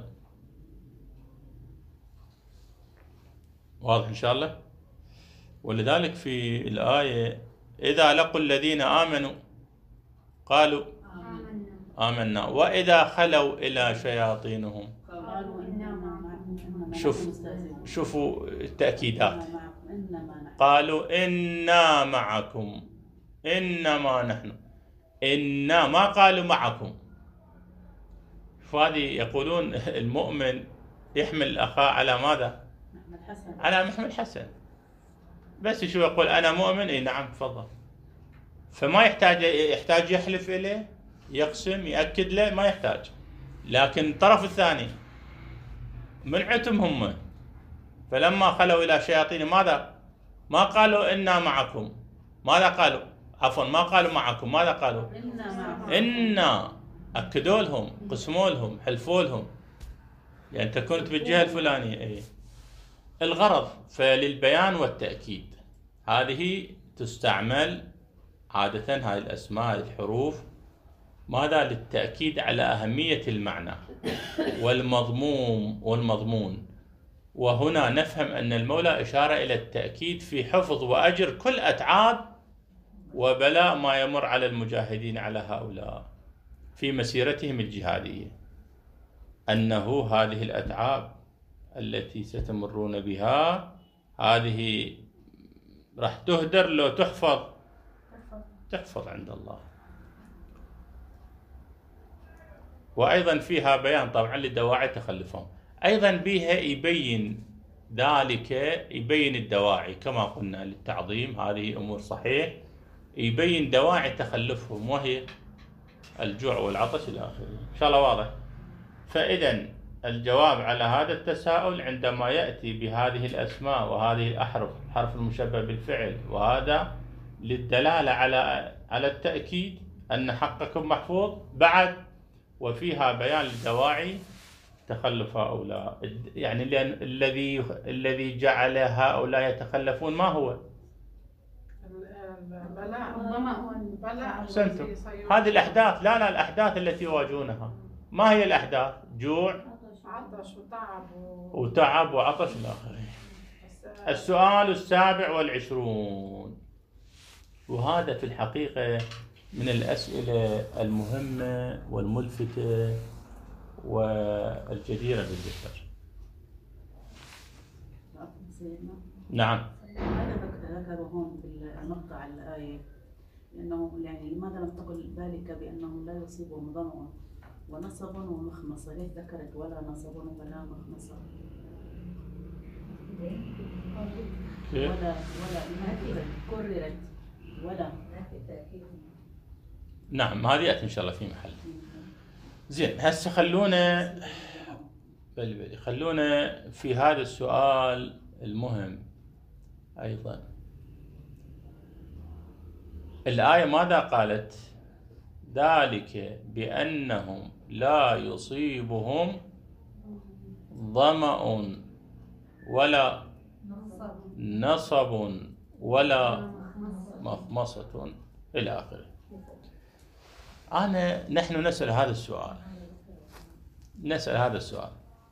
S1: واضح إن شاء الله. ولذلك في الآية إذا لقوا الذين آمنوا قالوا آمنا وإذا خلوا إلى شياطينهم. شوف شوفوا التأكيدات. قالوا إنا معكم، إنما نحن. إنا ما قالوا معكم. فهذه يقولون المؤمن يحمل أخاه على ماذا؟ على محمل حسن. بس شو يقول أنا مؤمن، إي نعم تفضل. فما يحتاج يحتاج يحلف إليه، يقسم، يأكد له، ما يحتاج. لكن الطرف الثاني منعتم هم، فلما خلوا إلى شياطين ماذا؟ ما قالوا إنا معكم، ماذا قالوا؟ عفوا ما قالوا معكم، ماذا قالوا؟
S6: إنا معكم.
S1: إنا أكدوا لهم، قسموا لهم، حلفوا لهم، يعني أنت كنت بالجهة الفلانية. إيه. الغرض فللبيان والتأكيد، هذه تستعمل عادة، هذه الأسماء الحروف ماذا؟ للتأكيد على أهمية المعنى والمضمون والمضمون. وهنا نفهم أن المولى إشارة إلى التأكيد في حفظ وأجر كل أتعاب وبلاء ما يمر على المجاهدين على هؤلاء في مسيرتهم الجهادية، أنه هذه الأتعاب التي ستمرون بها هذه راح تهدر لو تحفظ تحفظ عند الله. وأيضا فيها بيان طبعا لدواعي تخلفهم، أيضا بها يبين ذلك، يبين الدواعي كما قلنا للتعظيم، هذه أمور صحيح، يبين دواعي تخلفهم وهي الجوع والعطش إلى آخره. إن شاء الله واضح. فإذا الجواب على هذا التساؤل عندما يأتي بهذه الأسماء وهذه الأحرف، الحرف المشبه بالفعل، وهذا للدلالة على على التأكيد أن حقكم محفوظ بعد، وفيها بيان لدواعي تخلف هؤلاء. يعني لأن الذي الذي جعل هؤلاء يتخلفون ما هو؟
S2: البلاء، البلاء.
S1: أحسنتم. هذه الأحداث، لا لا الأحداث التي يواجهونها، ما هي الأحداث؟ جوع،
S2: عطش وتعب و...
S1: وتعب وعطش إلى آخره. السؤال السابع والعشرون، وهذا في الحقيقة من الأسئلة المهمة والملفتة والجديرة بالذكر. نعم.
S6: هذا ذكروا هون بالمقطع الآية، لأنه يعني لماذا لم تقل ذلك بأنهم لا يصيبهم ظمأ ونصب ومخمصة؟ ليش ذكرت ولا نصب ولا مخمصة؟ ولا ولا ما كررت ولا.
S1: نعم هذه يأتي إن شاء الله في محل. زين هسه خلونا بل بل خلونا في هذا السؤال المهم أيضا. الآية ماذا قالت؟ ذلك بأنهم لا يصيبهم ظمأ ولا نصب ولا مخمصة إلى آخره. أنا نحن نسأل هذا السؤال، نسأل هذا السؤال،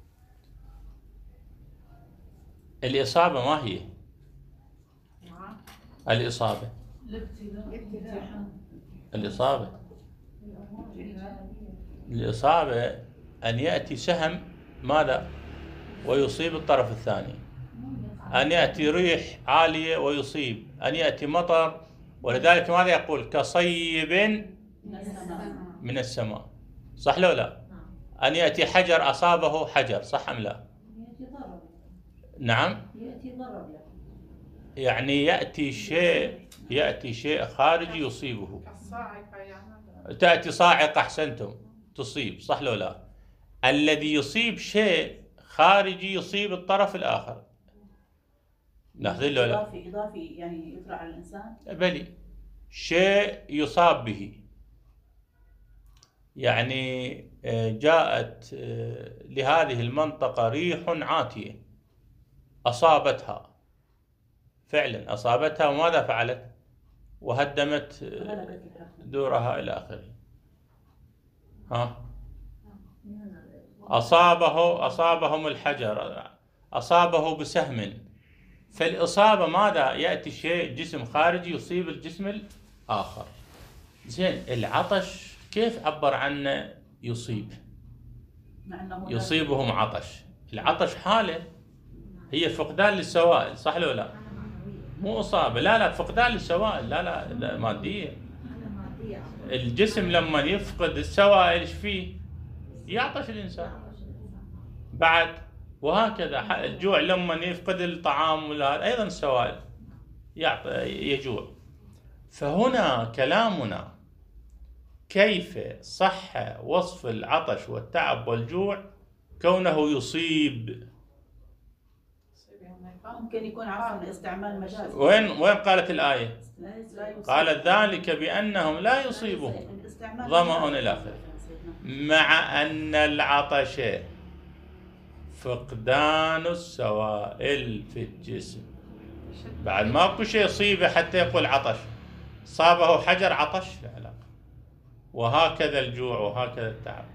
S1: الإصابة ما هي؟ الإصابة الإصابة الإصابة أن يأتي سهم ماذا ويصيب الطرف الثاني، أن يأتي ريح عالية ويصيب، أن يأتي مطر، ولذلك ماذا يقول؟ كصيب من السماء، صح لو لا؟ أن يأتي حجر أصابه حجر، صح أم لا؟ نعم، يعني يأتي شيء يأتي شيء خارجي يصيبه، تأتي صاعقة، أحسنتم، تصيب، صح لو لا؟ الذي يصيب شيء خارجي يصيب الطرف الآخر، لاحظين لو لا؟
S6: إضافي إضافي يعني يطرأ على الإنسان؟
S1: بلي شيء يصاب به، يعني جاءت لهذه المنطقة ريح عاتية أصابتها، فعلا أصابتها، وماذا فعلت؟ وهدمت دورها إلى آخره. ها أصابه أصابهم الحجر، أصابه بسهم، فالإصابة ماذا؟ يأتي شيء جسم خارجي يصيب الجسم الآخر. زين العطش كيف عبر عنه يصيب؟ يصيبهم عطش، العطش حالة هي فقدان للسوائل، صح لو لا؟ مو إصابة، لا لا فقدان للسوائل، لا لا, لا مادية. الجسم لما يفقد السوائل ايش فيه؟ يعطش الإنسان بعد، وهكذا الجوع لما يفقد الطعام ولا أيضا السوائل. يجوع. فهنا كلامنا كيف صح وصف العطش والتعب والجوع كونه يصيب.
S6: ممكن يكون عفوا استعمال مجازي.
S1: وين وين قالت الآية؟
S6: لا يصيب.
S1: قالت ذلك بأنهم لا يصيبهم ظمأ إلى آخره، مع أن العطش فقدان السوائل في الجسم. بعد ماكو شيء يصيبه حتى يقول عطش، صابه حجر عطش لا لا. وهكذا الجوع وهكذا التعب.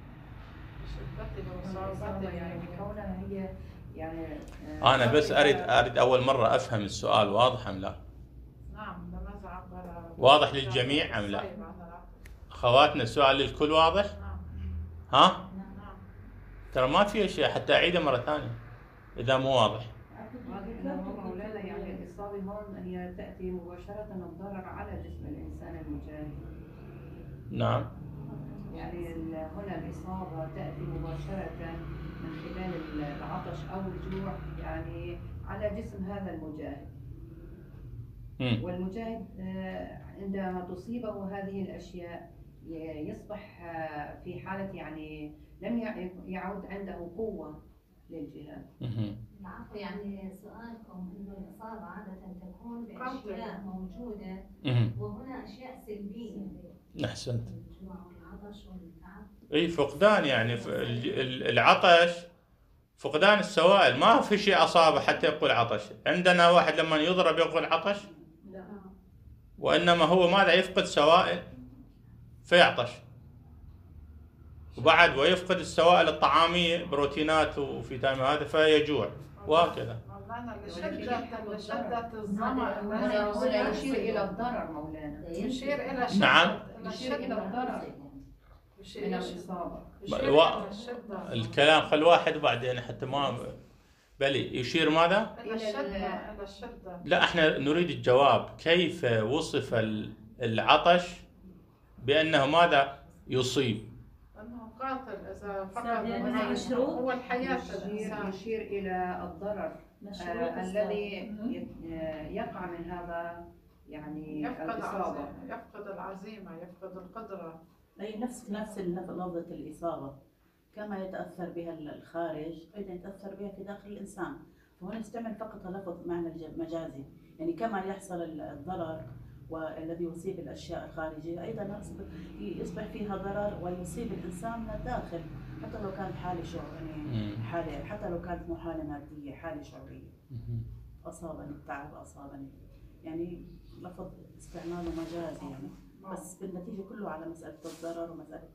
S7: يعني كونها هي يعني
S1: أنا بس أريد أريد أول مرة أفهم السؤال واضح أم لا؟
S2: نعم لماذا عبر
S1: واضح للجميع أم لا؟ أخواتنا السؤال للكل واضح؟ ها؟ ترى ما في شيء حتى أعيده مرة ثانية إذا مو واضح.
S7: مولانا يعني الإصابة هون هي تأتي مباشرة الضرر على جسم الإنسان المجاهد.
S1: نعم.
S7: يعني هنا الإصابة تأتي مباشرة من خلال العطش أو الجوع يعني على جسم هذا المجاهد.
S1: م.
S7: والمجاهد عندما تصيبه هذه الأشياء يصبح في حالة يعني لم يعود عنده قوة للجهاد.
S5: العفو، يعني سؤالكم انه الاصابه عاده تكون باشياء موجوده وهنا اشياء سلبيه.
S1: احسنت.
S5: الجوع والعطش والتعب.
S1: اي فقدان، يعني العطش فقدان السوائل، ما في شيء اصابه حتى يقول عطش. عندنا واحد لما يضرب يقول عطش؟ لا. وانما هو ماذا؟ يفقد سوائل فيعطش. وبعد ويفقد السوائل الطعامية بروتينات وفيتامين هذا فيجوع وهكذا.
S2: مولانا لشدة لشدة الظمأ
S7: هنا يشير إلى الضرر مولانا.
S2: يشير إلى الشدة.
S1: نعم.
S7: يشير إلى الضرر من الإصابة.
S1: و... الكلام خل واحد وبعدين حتى ما بلي يشير ماذا؟
S2: إلى الشدة. إلى الشدة.
S1: لا احنا نريد الجواب. كيف وصف العطش بأنه ماذا؟ يصيب.
S2: أنه قاتل إذا فقد
S3: هنا مشروط.
S2: هو الحياة الإنسان.
S7: يشير إلى الضرر آه الذي يقع من هذا يعني
S2: يفقد
S7: الإصابة.
S2: يفقد العزيمة، يفقد القدرة.
S6: أي نفس نفس لفظة الإصابة كما يتأثر بها الخارج أيضا يتأثر بها في داخل الإنسان. فهنا نستعمل فقط لفظ معنى المجازي، يعني كما يحصل الضرر والذي يصيب الأشياء الخارجية أيضا يصبح فيها ضرر ويصيب الإنسان من الداخل، حتى لو كانت حالة شعورية، حالة حتى لو كانت مو حالة مادية، حالة شعورية. أصابني التعب، أصابني، يعني لفظ استعماله مجازي يعني، بس بالنتيجة كله على مسألة الضرر ومسألة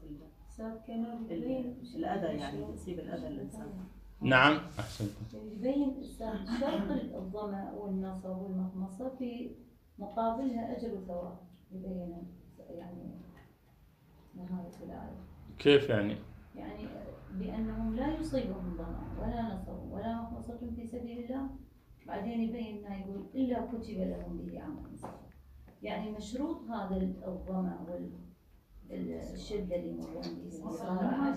S6: الأذى، يعني يصيب الأذى الإنسان.
S1: نعم أحسنت.
S3: يبين شرط الظمأ والنصب والمخمصة في مقابلها أجر وثواب، يبين يعني نهاية الآية.
S1: كيف يعني؟
S3: يعني بأنهم لا يصيبهم ظمأ ولا نصب ولا مخمصة في سبيل الله، بعدين يبين انه يقول إلا كتب لهم به عمل صالح. يعني مشروط هذا الظمأ والشدة اللي يمرون به.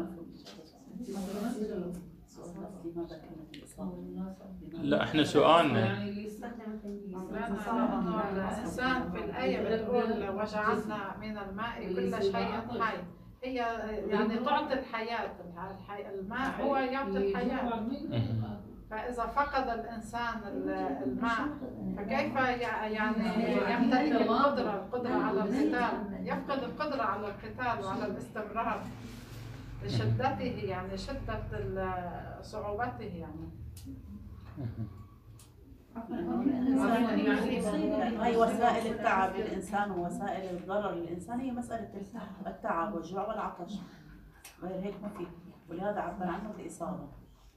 S1: لا احنا سؤالنا
S2: الإنسان في الآية بتقول وجعلنا من الماء كل شيء حي، هي يعني تعطي الحياة. الماء هو يعطي الحياة، فإذا فقد الإنسان الماء فكيف يعني يمتلك القدرة القدرة على القتال؟ يفقد القدرة على القتال وعلى الاستمرار لشدته، يعني شدة صعوبته يعني.
S6: هي وسائل التعب للإنسان ووسائل الضرر للإنسان هي مسألة التعب والجوع والعطش، غير هيك ما في، ولهذا عبر عنه بالإصابة.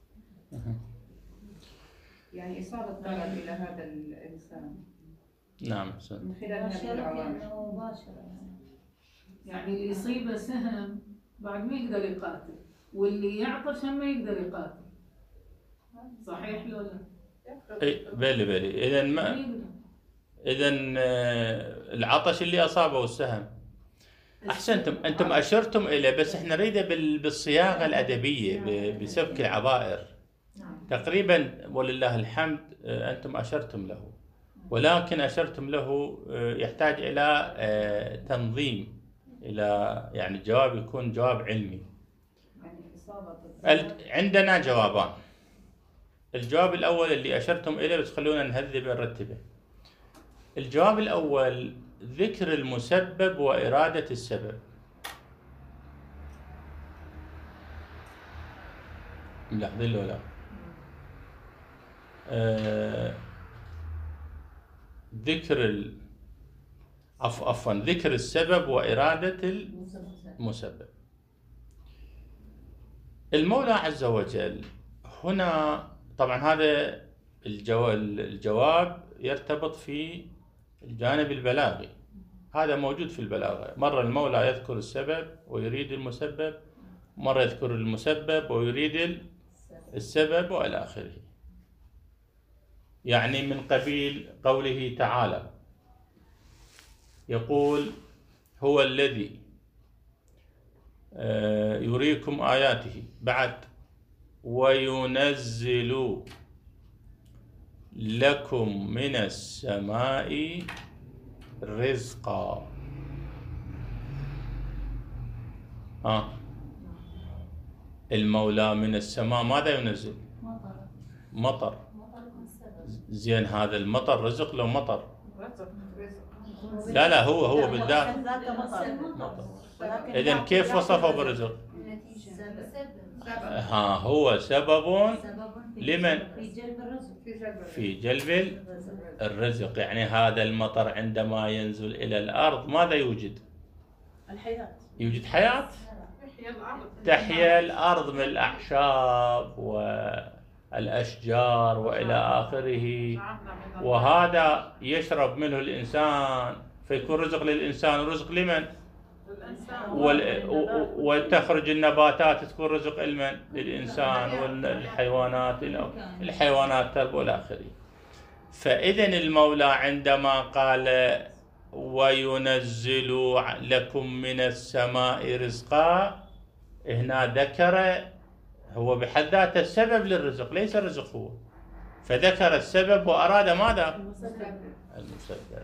S7: يعني إصابة ضرر إلى هذا الإنسان.
S1: نعم
S7: من خلال هذه العوامل.
S8: يعني اللي يصيبه سهم بعد ما يقدر يقاتل، واللي يعطش هم ما يقدر يقاتل. صحيح لو لا؟
S1: اي بلي بلي. اذا ما اذا العطش اللي اصابه السهم. احسنتم، انتم اشرتم اليه، بس احنا نريده بالصياغه الادبيه بسبك العبائر تقريبا ولله الحمد. انتم اشرتم له ولكن أشرتم له يحتاج إلى تنظيم، إلى يعني الجواب يكون جواب علمي. عندنا جوابان. الجواب الأول اللي أشرتم إليه، بس خلونا نهذبه نرتبه. الجواب الأول ذكر المسبب وإرادة السبب. ملاحظين له لا؟ آه ذكر ال... عف... عفوا ذكر السبب وإرادة المسبب. المولى عز وجل هنا طبعا هذا الجو... الجواب يرتبط في الجانب البلاغي، هذا موجود في البلاغة. مرة المولى يذكر السبب ويريد المسبب، مرة يذكر المسبب ويريد السبب وإلى آخره. يعني من قبيل قوله تعالى يقول هو الذي يريكم آياته، بعد وينزل لكم من السماء رزقا. ها المولى من السماء ماذا ينزل؟ مطر. زين هذا المطر رزق لو مطر؟ لا لا هو هو بالذات مطر. إذن كيف وصفه بالرزق؟ ها هو سبب لمن؟ في جلب الرزق. يعني هذا المطر عندما ينزل إلى الأرض ماذا يوجد؟
S6: الحياة. يوجد
S1: حياة. تحيا الأرض من الأعشاب والأشجار وإلى آخره، وهذا يشرب منه الإنسان فيكون رزق للإنسان ورزق لمن؟ وتخرج النباتات تكون رزق لمن؟ للإنسان، والحيوانات الحيوانات تربو إلى آخره. فإذن المولى عندما قال وينزل لكم من السماء رزقا، هنا ذكر هو بحد ذاته السبب للرزق، ليس الرزق هو، فذكر السبب وأراد ماذا؟ المسبب.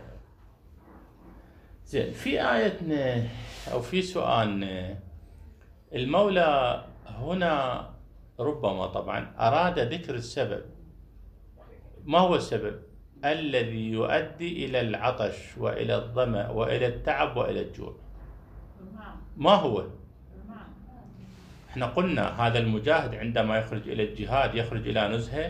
S1: زين في آيتنا أو في سؤالنا، المولى هنا ربما طبعا أراد ذكر السبب. ما هو السبب؟ الذي يؤدي إلى العطش وإلى الظمأ وإلى التعب وإلى الجوع. ما هو؟ احنا قلنا هذا المجاهد عندما يخرج إلى الجهاد يخرج إلى نزهة،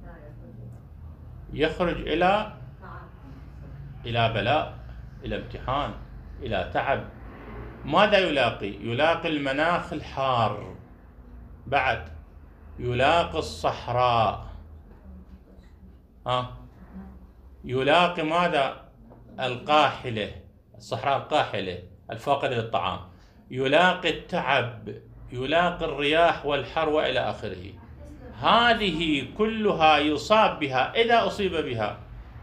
S1: يخرج إلى إلى بلاء، إلى امتحان، إلى تعب. ماذا يلاقي؟ يلاقي المناخ الحار، بعد يلاقي الصحراء، ها يلاقي ماذا؟ القاحلة، الصحراء القاحلة الفاقدة للطعام، يلاقي التعب، يلاقي الرياح والحر وإلى آخره. هذه كلها يصاب بها. إذا أصيب بها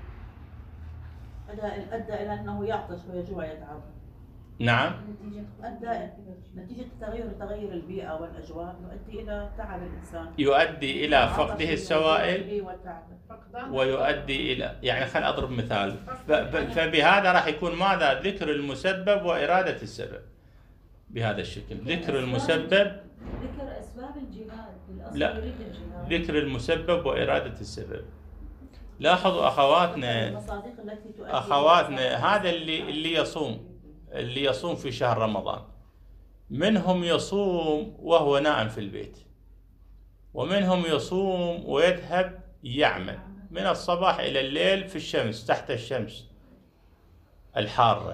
S6: أدى إلى أنه يعطش ويجوع ويتعب.
S1: نعم.
S6: أدى نتيجة تغير تغير البيئة والأجواء يؤدي إلى تعب الإنسان،
S1: يؤدي إلى فقده السوائل ويؤدي إلى، يعني خل أضرب مثال. فبهذا راح يكون ماذا؟ ذكر المسبب وإرادة السبب بهذا الشكل. ذكر المسبب،
S3: ذكر أسباب الجهاد،
S1: لا ذكر المسبب وإرادة السبب. لاحظوا أخواتنا أخواتنا هذا اللي اللي يصوم اللي يصوم في شهر رمضان، منهم يصوم وهو نائم في البيت، ومنهم يصوم ويذهب يعمل من الصباح إلى الليل في الشمس، تحت الشمس الحارة.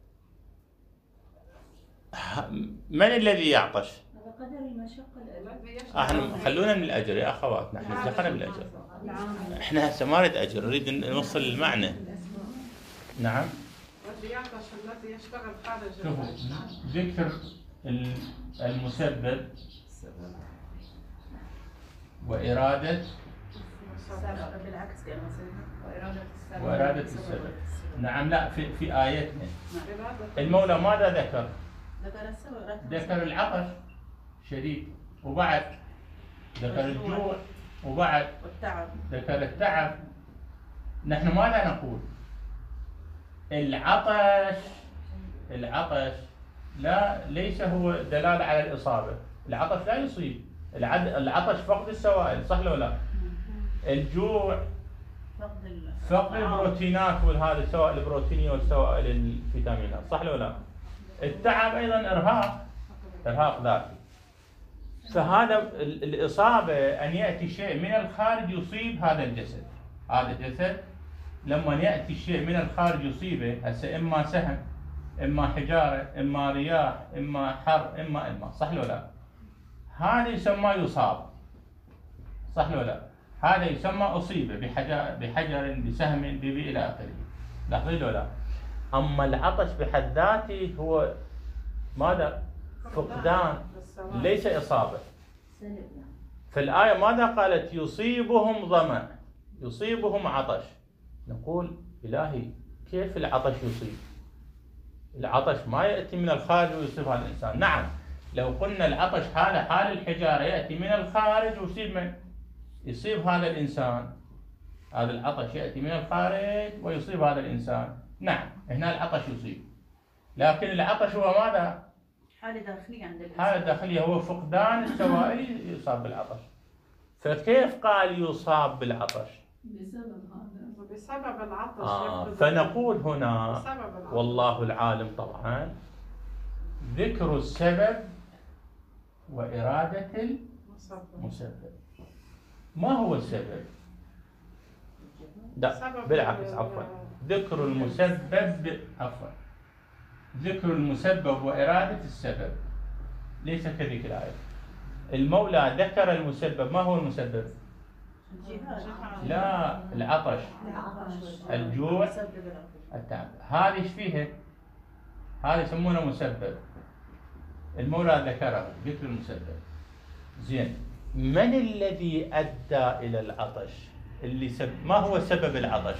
S1: من الذي يعطش؟
S3: قدر المشقة.
S1: احنا خلونا من الأجر يا أخواتنا، احنا دخلنا من الأجر، احنا هسه ما نريد أجر، نريد نوصل للمعنى. نعم.
S2: الذي يعطش الذي يشتغل خارج.
S1: ذكر المسبب وإرادة
S6: بالعكس
S1: وإرادة السبب. نعم. لا في في آيتنا المولى ماذا ذكر؟ ذكر العطش شديد، وبعد ذكر الجوع، وبعد
S6: والتعب،
S1: ذكر التعب. نحن ماذا نقول؟ العطش العطش لا ليس هو دلالة على الإصابة. العطش لا يصيب، العطش فقد السوائل، صح ولا لا؟ الجوع فقد البروتينات والهذا، سواء البروتينية والسوائل الفيتامينات، صح ولا لا؟ التعب أيضا إرهاق، إرهاق ذاتي. فهذا الإصابة أن يأتي شيء من الخارج يصيب هذا الجسد. هذا الجسد لما يأتي الشيء من الخارج يصيبه، هسه إما سهم، إما حجارة، إما رياح، إما حر، إما إما، صح ولا لا؟ هذا يسمى يصاب، صح ولا لا؟ هذا يسمى أصيب بحجر بحجر بسهم ببي إلى آخره، لاحظين ولا لا؟ أما العطش بحد ذاته هو ماذا؟ فقدان، ليس إصابة. فالآية ماذا قالت؟ يصيبهم ظمأ، يصيبهم عطش. نقول إلهي كيف العطش يصيب؟ العطش ما يأتي من الخارج ويصيب هذا الإنسان. نعم لو قلنا العطش هذا حال الحجارة يأتي من الخارج ويصيب من؟ يصيب هذا الإنسان. هذا العطش يأتي من الخارج ويصيب هذا الإنسان، نعم هنا العطش يصيب. لكن العطش هو ماذا؟
S6: حالة داخلية عند الإنسان.
S1: حالة داخلية هو فقدان السوائل يصاب بالعطش. فكيف قال يصاب بالعطش؟
S8: بسبب هذا،
S2: بسبب العطش.
S1: آه. فنقول هنا والله العالم طبعا ذكر السبب وإرادة المسبب. ما هو السبب؟ لا بالعكس، عفوا ذكر المسبب، عفوا ذكر المسبب وإرادة السبب، ليس كذلك الآية. المولى ذكر المسبب. ما هو المسبب؟ لا العطش، الجوع، التعب. هذه ايش فيها؟ هذه يسمونه مسبب. المولى ذكره، ذكر المسبب. زين، من الذي أدى إلى العطش؟ اللي سب... ما هو سبب العطش؟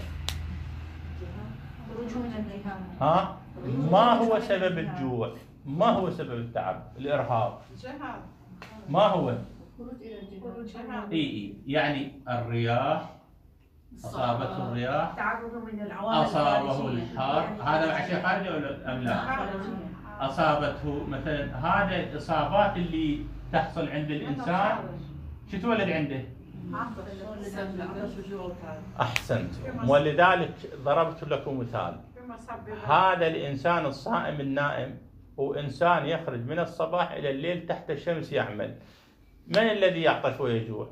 S1: ها؟ ما هو سبب الجوع؟ ما هو سبب التعب؟ الإرهاق. ما هو؟ اي اي يعني الرياح، أصابته الرياح،
S6: تعرضه من العوامل،
S1: أصابه الحار، هذا عشان خارجي ولا أم لا؟ أصابته مثلا، هذا الإصابات اللي تحصل عند الإنسان شو تولد عنده؟ أحسنت. ولذلك ضربت لكم مثال. هذا الإنسان الصائم النائم وإنسان يخرج من الصباح إلى الليل تحت الشمس يعمل، من الذي يعطش ويجوع؟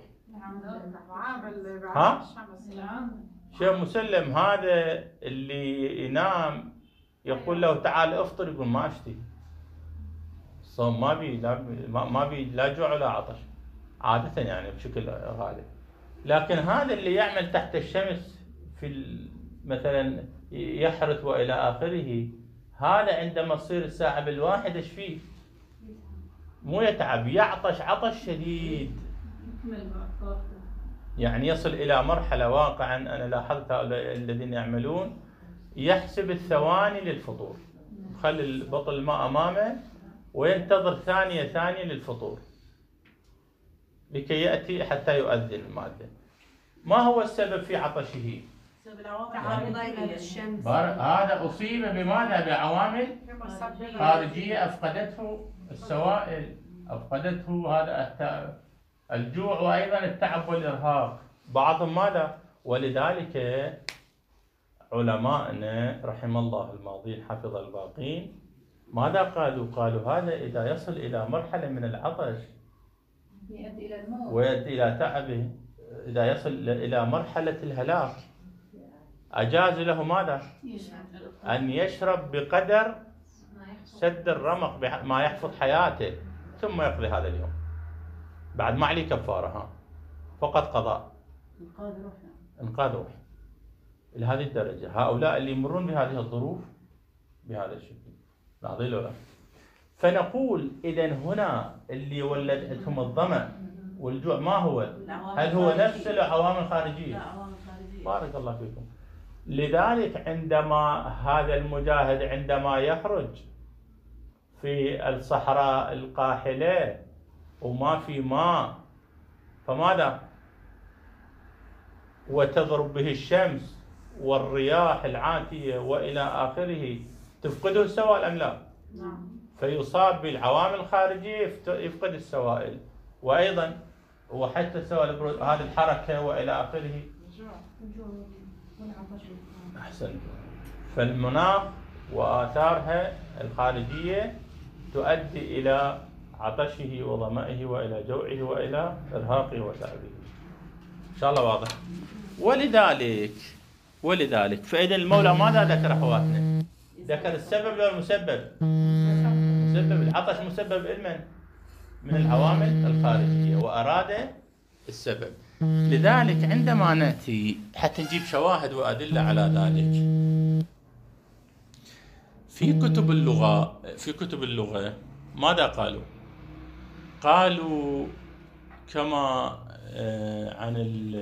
S1: ها؟ شيء مسلم. هذا اللي ينام يقول له تعال افطر، يقول ما اشتي. الصوم ما بي لا ما بي لا جوع ولا عطش عادة يعني بشكل غالب. لكن هذا اللي يعمل تحت الشمس في مثلا يحرث والى اخره، هذا عندما تصير الساعة بالواحد ايش فيه؟ مو يتعب، يعطش عطش شديد. يعني يصل إلى مرحلة واقعا أنا لاحظت الذين يعملون يحسب الثواني للفطور، يخلي البطل الماء أمامه وينتظر ثانية ثانية للفطور لكي يأتي حتى يؤذن المؤذن. ما هو السبب في عطشه؟
S4: تعرض الشمس.
S1: هذا أصيب بماذا؟ بعوامل خارجية أفقدته السوائل، أفقدته هذا الجوع وأيضا التعب والإرهاق. بعضهم ماذا؟ ولذلك علماءنا رحم الله الماضين حفظ الباقين ماذا قالوا؟ قالوا هذا إذا يصل إلى مرحلة من العطش
S8: يؤدي إلى الموت
S1: ويؤدي إلى تعبه، إذا يصل إلى مرحلة الهلاك أجاز له ماذا؟ أن يشرب بقدر سد الرمق ما يحفظ حياته ثم يقضي هذا اليوم، بعد ما عليه كفارة، ها فقط قضاء
S6: انقاذ روح.
S1: انقاذ روح إلى هذه الدرجة. هؤلاء اللي يمرون بهذه الظروف بهذا الشكل لاحظين له. فنقول إذا هنا اللي ولدتهم الظمأ والجوع ما هو؟ هل هو نفس العوامل الخارجية؟
S6: لا، عوامل خارجية.
S1: بارك الله فيكم. لذلك عندما هذا المجاهد عندما يخرج في الصحراء القاحلة وما في ماء فماذا؟ وتضرب به الشمس والرياح العاتية وإلى آخره تفقده السوائل أم لا؟
S2: نعم.
S1: فيصاب بالعوامل الخارجية يفقد السوائل، وأيضا وحتى السوائل البرود هذه الحركة وإلى آخره. أحسن. فالمناخ وآثارها الخارجية تؤدي إلى عطشه وظمئه وإلى جوعه وإلى إرهاقه وتعبه. إن شاء الله واضح. ولذلك ولذلك فإذا المولى ماذا ذكر أخواتنا؟ ذكر السبب ولا المسبب؟ مسبب. العطش مسبب لمن؟ من العوامل الخارجية، وأراد السبب. لذلك عندما نأتي حتى نجيب شواهد وأدلة على ذلك في كتب اللغة في كتب اللغة ماذا قالوا؟ قالوا كما عن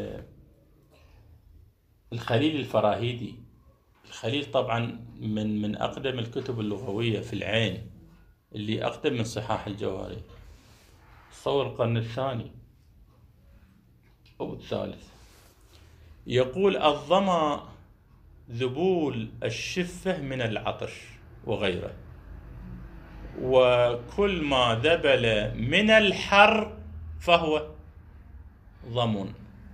S1: الخليل الفراهيدي. الخليل طبعا من من أقدم الكتب اللغوية في العين، اللي أقدم من صحاح الجوهري، تصور القرن الثاني أو الثالث. يقول الظما ذبول الشفة من العطش وغيره، وكل ما ذبل من الحر فهو ضمن.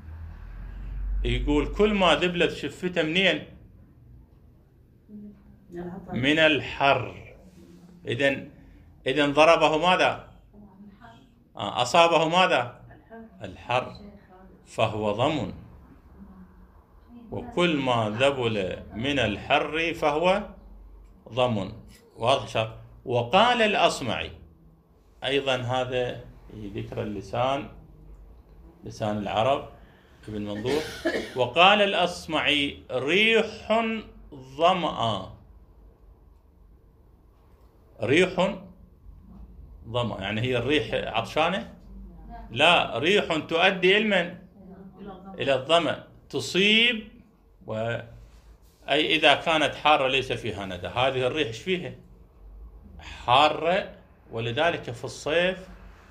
S1: يقول كل ما ذبلت شفته منين؟ من الحر. إذن إذن ضربه ماذا؟ أصابه ماذا؟ الحر، فهو ضمن. وكل ما ذبل من الحر فهو ضمن. واضح؟ وقال الأصمعي أيضا، هذا ذكر اللسان لسان العرب ابن منظور. وقال الأصمعي ريح ظمأ. ريح ظمأ يعني هي الريح عطشانة؟ لا، ريح تؤدي إلى إلى الظمأ، تصيب، و أي إذا كانت حارة ليس فيها ندى. هذه الريح ايش فيها؟ حارة. ولذلك في الصيف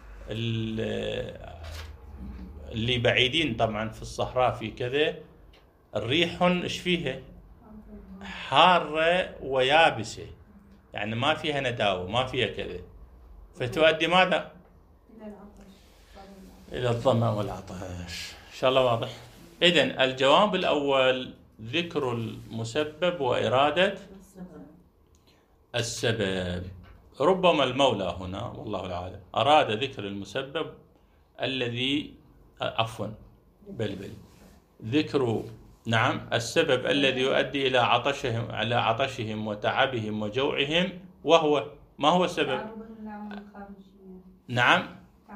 S1: اللي بعيدين طبعا في الصحراء في كذا، الريح ايش فيها؟ حارة ويابسة، يعني ما فيها نداوة، ما فيها كذا، فتؤدي ماذا؟ إلى الظمأ والعطش. إن شاء الله واضح. إذن الجواب الأول ذكر المسبب وإرادة السبب. ربما المولى هنا والله العالم أراد ذكر المسبب الذي عفوا بل بل ذكر نعم السبب الذي يؤدي إلى عطشهم على عطشهم وتعبهم وجوعهم. وهو ما هو السبب؟ نعم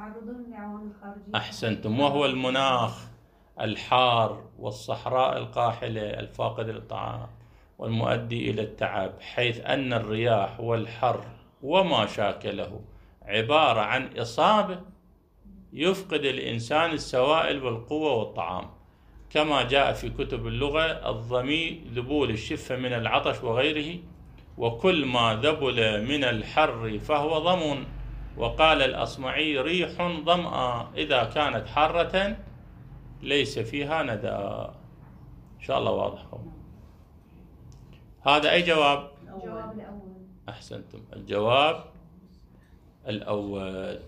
S1: أحسنتم. وهو المناخ الحار والصحراء القاحلة الفاقدة للطعام والمؤدي إلى التعب، حيث أن الرياح والحر وما شاكله عبارة عن إصابة يفقد الإنسان السوائل والقوة والطعام، كما جاء في كتب اللغة الظمي ذبول الشفة من العطش وغيره، وكل ما ذبل من الحر فهو ضمن. وقال الأصمعي ريح ظمأ إذا كانت حارة ليس فيها ندى. إن شاء الله واضح. هذا أي جواب؟
S7: الجواب الأول.
S1: أحسنتم، الجواب الأول.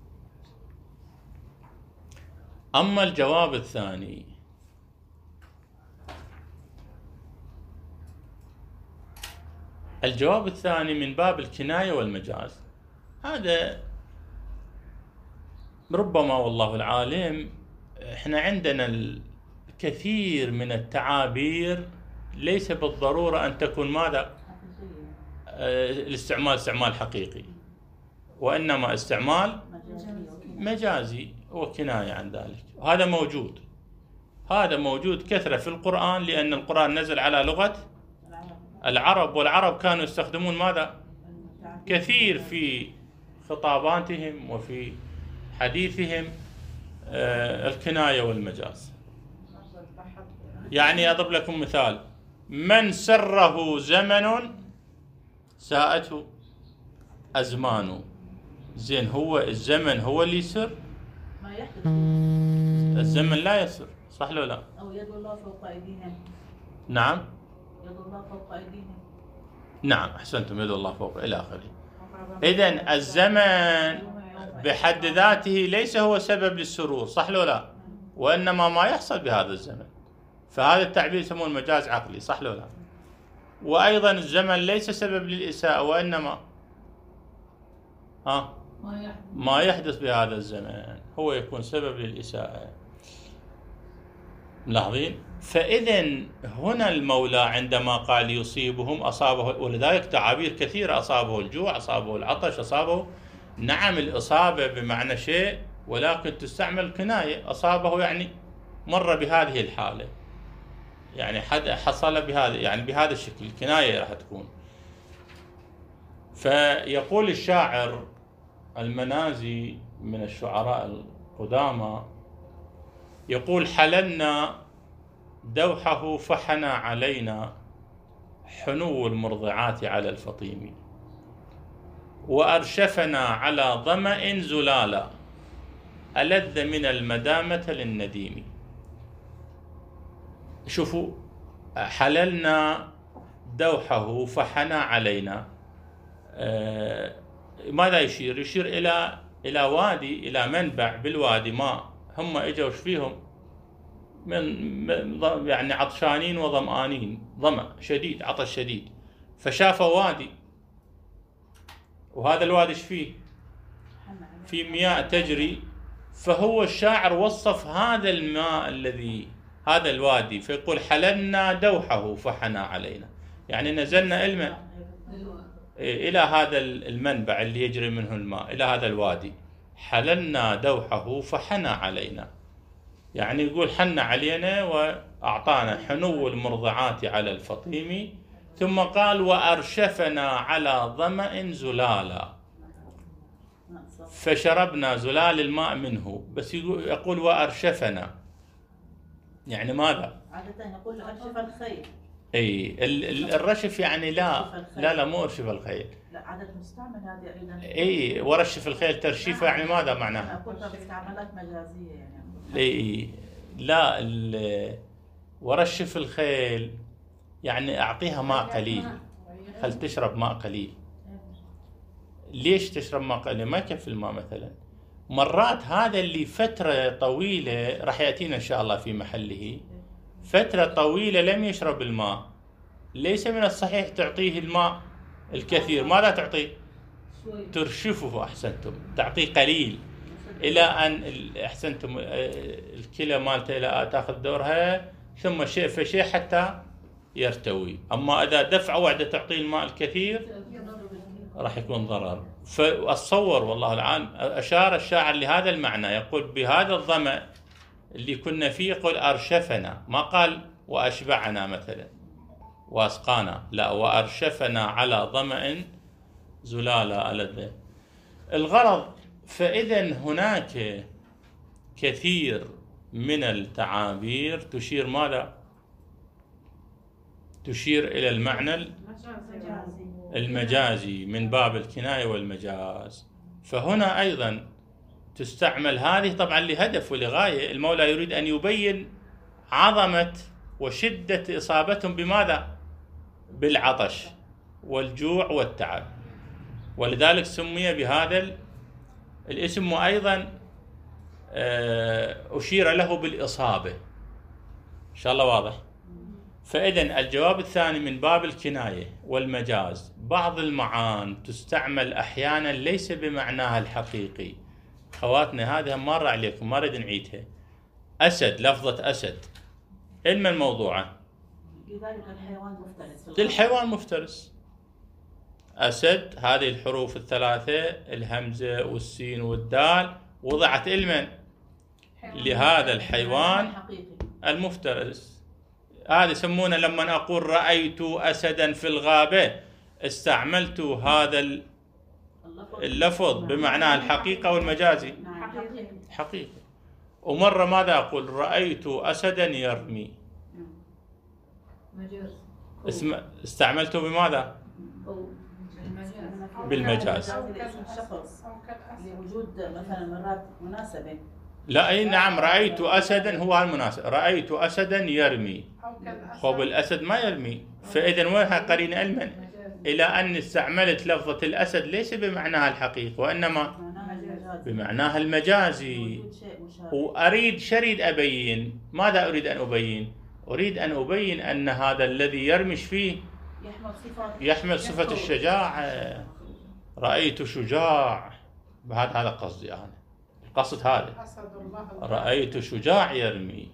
S1: أما الجواب الثاني الجواب الثاني من باب الكناية والمجاز. هذا ربما والله العالم احنا عندنا الكثير من التعابير ليس بالضرورة أن تكون ماذا؟ الاستعمال استعمال حقيقي، وإنما استعمال مجازي وكناية عن ذلك. هذا موجود هذا موجود كثرة في القرآن، لأن القرآن نزل على لغة العرب، والعرب كانوا يستخدمون ماذا؟ كثير في خطاباتهم وفي حديثهم الكناية والمجاز. يعني أضرب لكم مثال: من سره زمن ساءته أزمانه. زين، هو الزمن هو اللي يسر؟
S6: ما يحدث.
S1: الزمن لا يسر، صح لو لا؟
S6: أو يد الله فوق أيديهم.
S1: نعم
S6: يد الله فوق أيديهم.
S1: نعم أحسنتم، يد الله فوق إلى آخره. إذن الزمن بحد ذاته ليس هو سبب للسرور، صح لو لا؟ وإنما ما يحصل بهذا الزمن، فهذا التعبير يسمونه مجاز عقلي، صح لو لا؟ وأيضا الزمن ليس سبب للإساءة، وإنما ها ما يحدث بهذا الزمن هو يكون سبب للإساءة. ملاحظين؟ فإذن هنا المولى عندما قال يصيبهم أصابه، ولذلك تعابير كثيرة، أصابه الجوع، أصابه العطش، أصابه، نعم الإصابة بمعنى شيء، ولكن تستعمل كناية، أصابه يعني مر بهذه الحالة، يعني حد حصل بهذا، يعني بهذا الشكل، كناية راح تكون. فيقول الشاعر المنازي من الشعراء القدامى، يقول حللنا دوحه فحنى علينا حنو المرضعات على الفطيم، وأرشفنا على ظمأ زلالا ألذ من المدامة للنديم. شوفوا، حللنا دوحه فحنى علينا، آه ماذا يشير؟ يشير إلى إلى وادي، إلى منبع بالوادي ماء، هم إجوا فيهم من يعني عطشانين وظمآنين، ظمأ شديد، عطش شديد، فشافوا وادي، وهذا الوادي ايش فيه؟ في مياه تجري، فهو الشاعر وصف هذا الماء الذي هذا الوادي، فيقول حللنا دوحه فحنى علينا، يعني نزلنا الماء إلى هذا المنبع اللي يجري منه الماء، إلى هذا الوادي، حللنا دوحه فحنى علينا، يعني يقول حن علينا وأعطانا حنو المرضعات على الفطيم. ثم قال وأرشفنا على ظمأ زلالا، فشربنا زلال الماء منه، بس يقول وأرشفنا، يعني ماذا؟
S6: عادة يقول أرشف الخيل.
S1: اي الرشف يعني لا لا لا مو ارشف الخيل،
S6: لا عادة مستعمل هذه ايضا.
S1: اي ورشف الخيل ترشيفه، يعني ماذا معناها؟
S6: اقول استعمالات مجازيه يعني.
S1: اي لا، ورشف الخيل يعني اعطيها ماء قليل، خل تشرب ماء قليل. ليش تشرب ماء قليل؟ ما يكفي الماء مثلا. مرات هذا اللي فترة طويلة راح يأتينا إن شاء الله في محله، فترة طويلة لم يشرب الماء، ليس من الصحيح تعطيه الماء الكثير، ماذا تعطيه؟ ترشفه، أحسنتم، تعطيه قليل إلى أن أحسنتم الكلى مالته إلى تأخذ دورها، ثم شيء فشيء حتى يرتوي. أما إذا دفع وعدة تعطيه الماء الكثير راح يكون ضرر. فأتصور والله العالم أشار الشاعر لهذا المعنى، يقول بهذا الظمأ اللي كنا فيه، يقول أرشفنا، ما قال وأشبعنا مثلا وأسقانا، لا، وأرشفنا على ظمأ زلالا ألذ. الغرض، فإذا هناك كثير من التعابير تشير ماذا؟ تشير إلى المعنى المجازي من باب الكناية والمجاز. فهنا أيضا تستعمل هذه طبعا لهدف ولغاية، المولى يريد أن يبين عظمة وشدة إصابتهم بماذا؟ بالعطش والجوع والتعب، ولذلك سمي بهذا الاسم، وأيضا أشير له بالإصابة. إن شاء الله واضح. فإذن الجواب الثاني من باب الكناية والمجاز، بعض المعان تستعمل أحيانا ليس بمعناها الحقيقي. خواتنا هذه مرة عليكم، ما أريد نعيدها. أسد، لفظة أسد، علم الموضوعة
S6: لذلك الحيوان مفترس،
S1: الحيوان مفترس. أسد، هذه الحروف الثلاثة، الهمزة والسين والدال، وضعت علما لهذا الحيوان المفترس. هذا يسمونه لما أقول رأيت أسدا في الغابة، استعملت هذا اللفظ بمعنى الحقيقة والمجازي، حقيقة. ومرة ماذا أقول؟ رأيت أسدا يرمي، استعملته بماذا؟ بالمجاز.
S6: لوجود مثلا مرات مناسبة.
S1: لا، أي نعم، رأيت أسدا هو المناسب، رأيت أسدا يرمي، خب الأسد ما يرمي، فإذا وينها قرينة علما إلى أن استعملت لفظة الأسد ليس بمعناها الحقيقي وإنما بمعناها المجازي. وأريد شريد أبين، ماذا أريد أن أبين؟ أريد أن أبين أن هذا الذي يرمش فيه يحمل صفة الشجاعة. رأيت شجاع، هذا هذا قصدي أنا، القصد هذا، رأيت شجاع يرمي.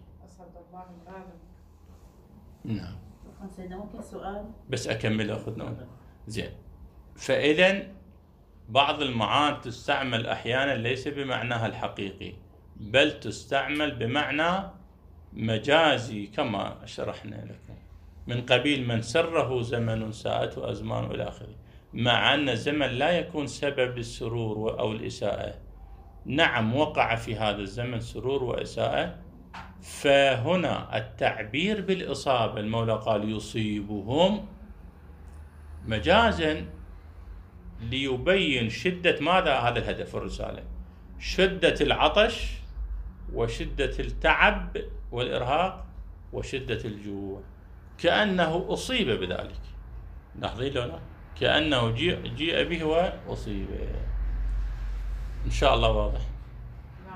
S1: نعم.
S6: ممكن سؤال
S1: بس أكمل أخذنا زين. فإذا بعض المعاني تستعمل أحيانا ليس بمعناها الحقيقي، بل تستعمل بمعنى مجازي كما شرحنا لكم، من قبيل من سره زمن ساءته أزمان إلى آخره، مع أن الزمن لا يكون سبب السرور أو الإساءة. نعم وقع في هذا الزمن سرور وإساءة، فهنا التعبير بالإصابة، المولى قال يصيبهم مجازا ليبين شدة ماذا؟ هذا الهدف الرسالة، شدة العطش وشدة التعب والإرهاق وشدة الجوع، كأنه أصيب بذلك. لاحظين له لا؟ كأنه جيء, جيء به وأصيب. إن شاء الله واضح.
S2: نعم.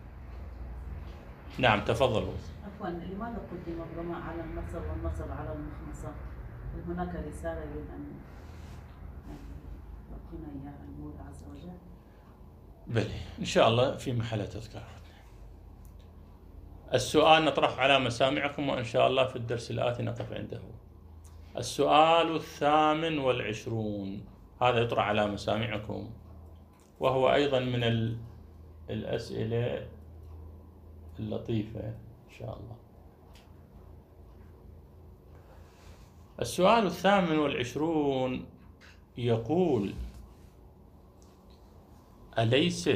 S1: نعم تفضلوا.
S6: عفوا، لماذا قدم الرماء على النصر والنصر على المخمصة؟ هناك رسالة يريد أن يعطينا إياها المولى عز وجل؟
S1: بلى إن شاء الله في محل تذكار. السؤال نطرح على مسامعكم، وإن شاء الله في الدرس الآتي نقف عنده. السؤال الثامن والعشرون، هذا يطرح على مسامعكم، وهو أيضا من الأسئلة اللطيفة إن شاء الله. السؤال الثامن والعشرون يقول: أليس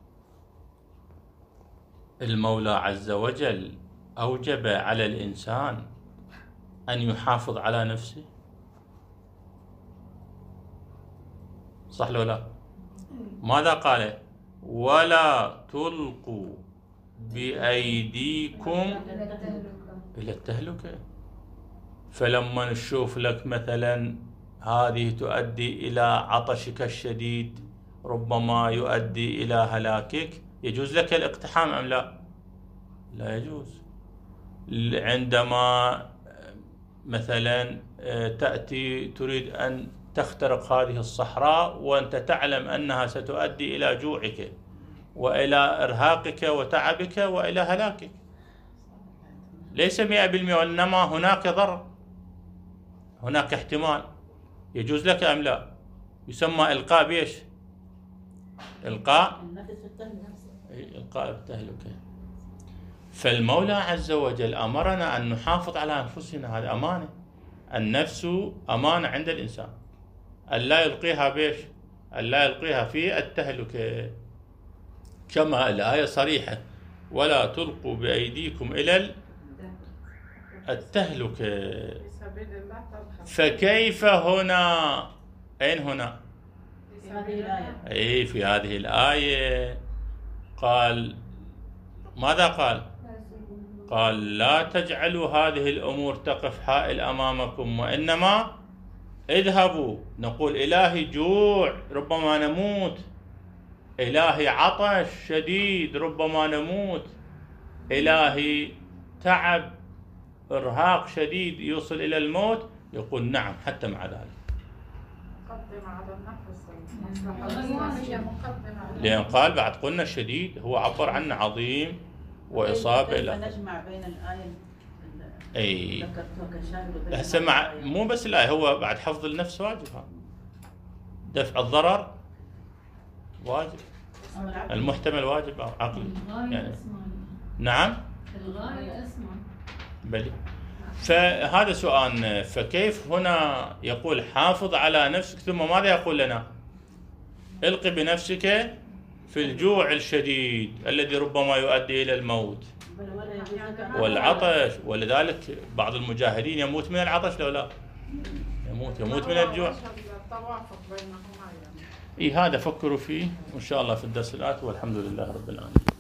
S1: المولى عز وجل أوجب على الإنسان أن يحافظ على نفسه؟ صح لو لا؟ ماذا قال؟ ولا تلقوا بأيديكم إلى التهلكة. فلما نشوف لك مثلا هذه تؤدي إلى عطشك الشديد، ربما يؤدي إلى هلاكك، يجوز لك الاقتحام أم لا؟ لا يجوز. عندما مثلا تأتي تريد أن تخترق هذه الصحراء وأنت تعلم أنها ستؤدي إلى جوعك وإلى إرهاقك وتعبك وإلى هلاكك، ليس مئة بالمئة وإنما هناك ضرر، هناك احتمال، يجوز لك أم لا؟ يسمى إلقاء بيش؟ إلقاء إلقاء التهلكة. فالمولى عز وجل أمرنا أن نحافظ على أنفسنا، هذه أمانة، النفس أمانة عند الإنسان، أن لا يلقيها بيش؟ أن لا يلقيها في التهلكة، كما الآية صريحة: ولا تلقوا بأيديكم إلى التهلكة. فكيف هنا؟ أين هنا؟
S6: في هذه الآية.
S1: أي في هذه الآية قال ماذا قال؟ قال: لا تجعلوا هذه الأمور تقف حائل أمامكم، وإنما اذهبوا. نقول إلهي جوع ربما نموت، إلهي عطش شديد ربما نموت، إلهي تعب إرهاق شديد يوصل إلى الموت، يقول نعم حتى مع ذلك.
S2: مقدمة على النفس، المصلحة مقدمة.
S1: لأن قال بعد قلنا الشديد، هو عبر عنه عظيم وإصابة.
S6: كيف نجمع بين الآية
S1: أي
S6: ذكرتها
S1: هسه مع مو بس الآية، هو بعد حفظ النفس واجب، دفع الضرر واجب، المحتمل واجب أو عقلي يعني. نعم
S8: الغاية أسمى.
S1: بلي. فهذا سؤال. فكيف هنا يقول حافظ على نفسك، ثم ماذا يقول لنا؟ القي بنفسك في الجوع الشديد الذي ربما يؤدي إلى الموت والعطش. ولذلك بعض المجاهدين يموت من العطش لو لا؟ يموت يموت من الجوع. إيه هذا فكروا فيه، وإن شاء الله في الدرس الآتي، والحمد لله رب العالمين.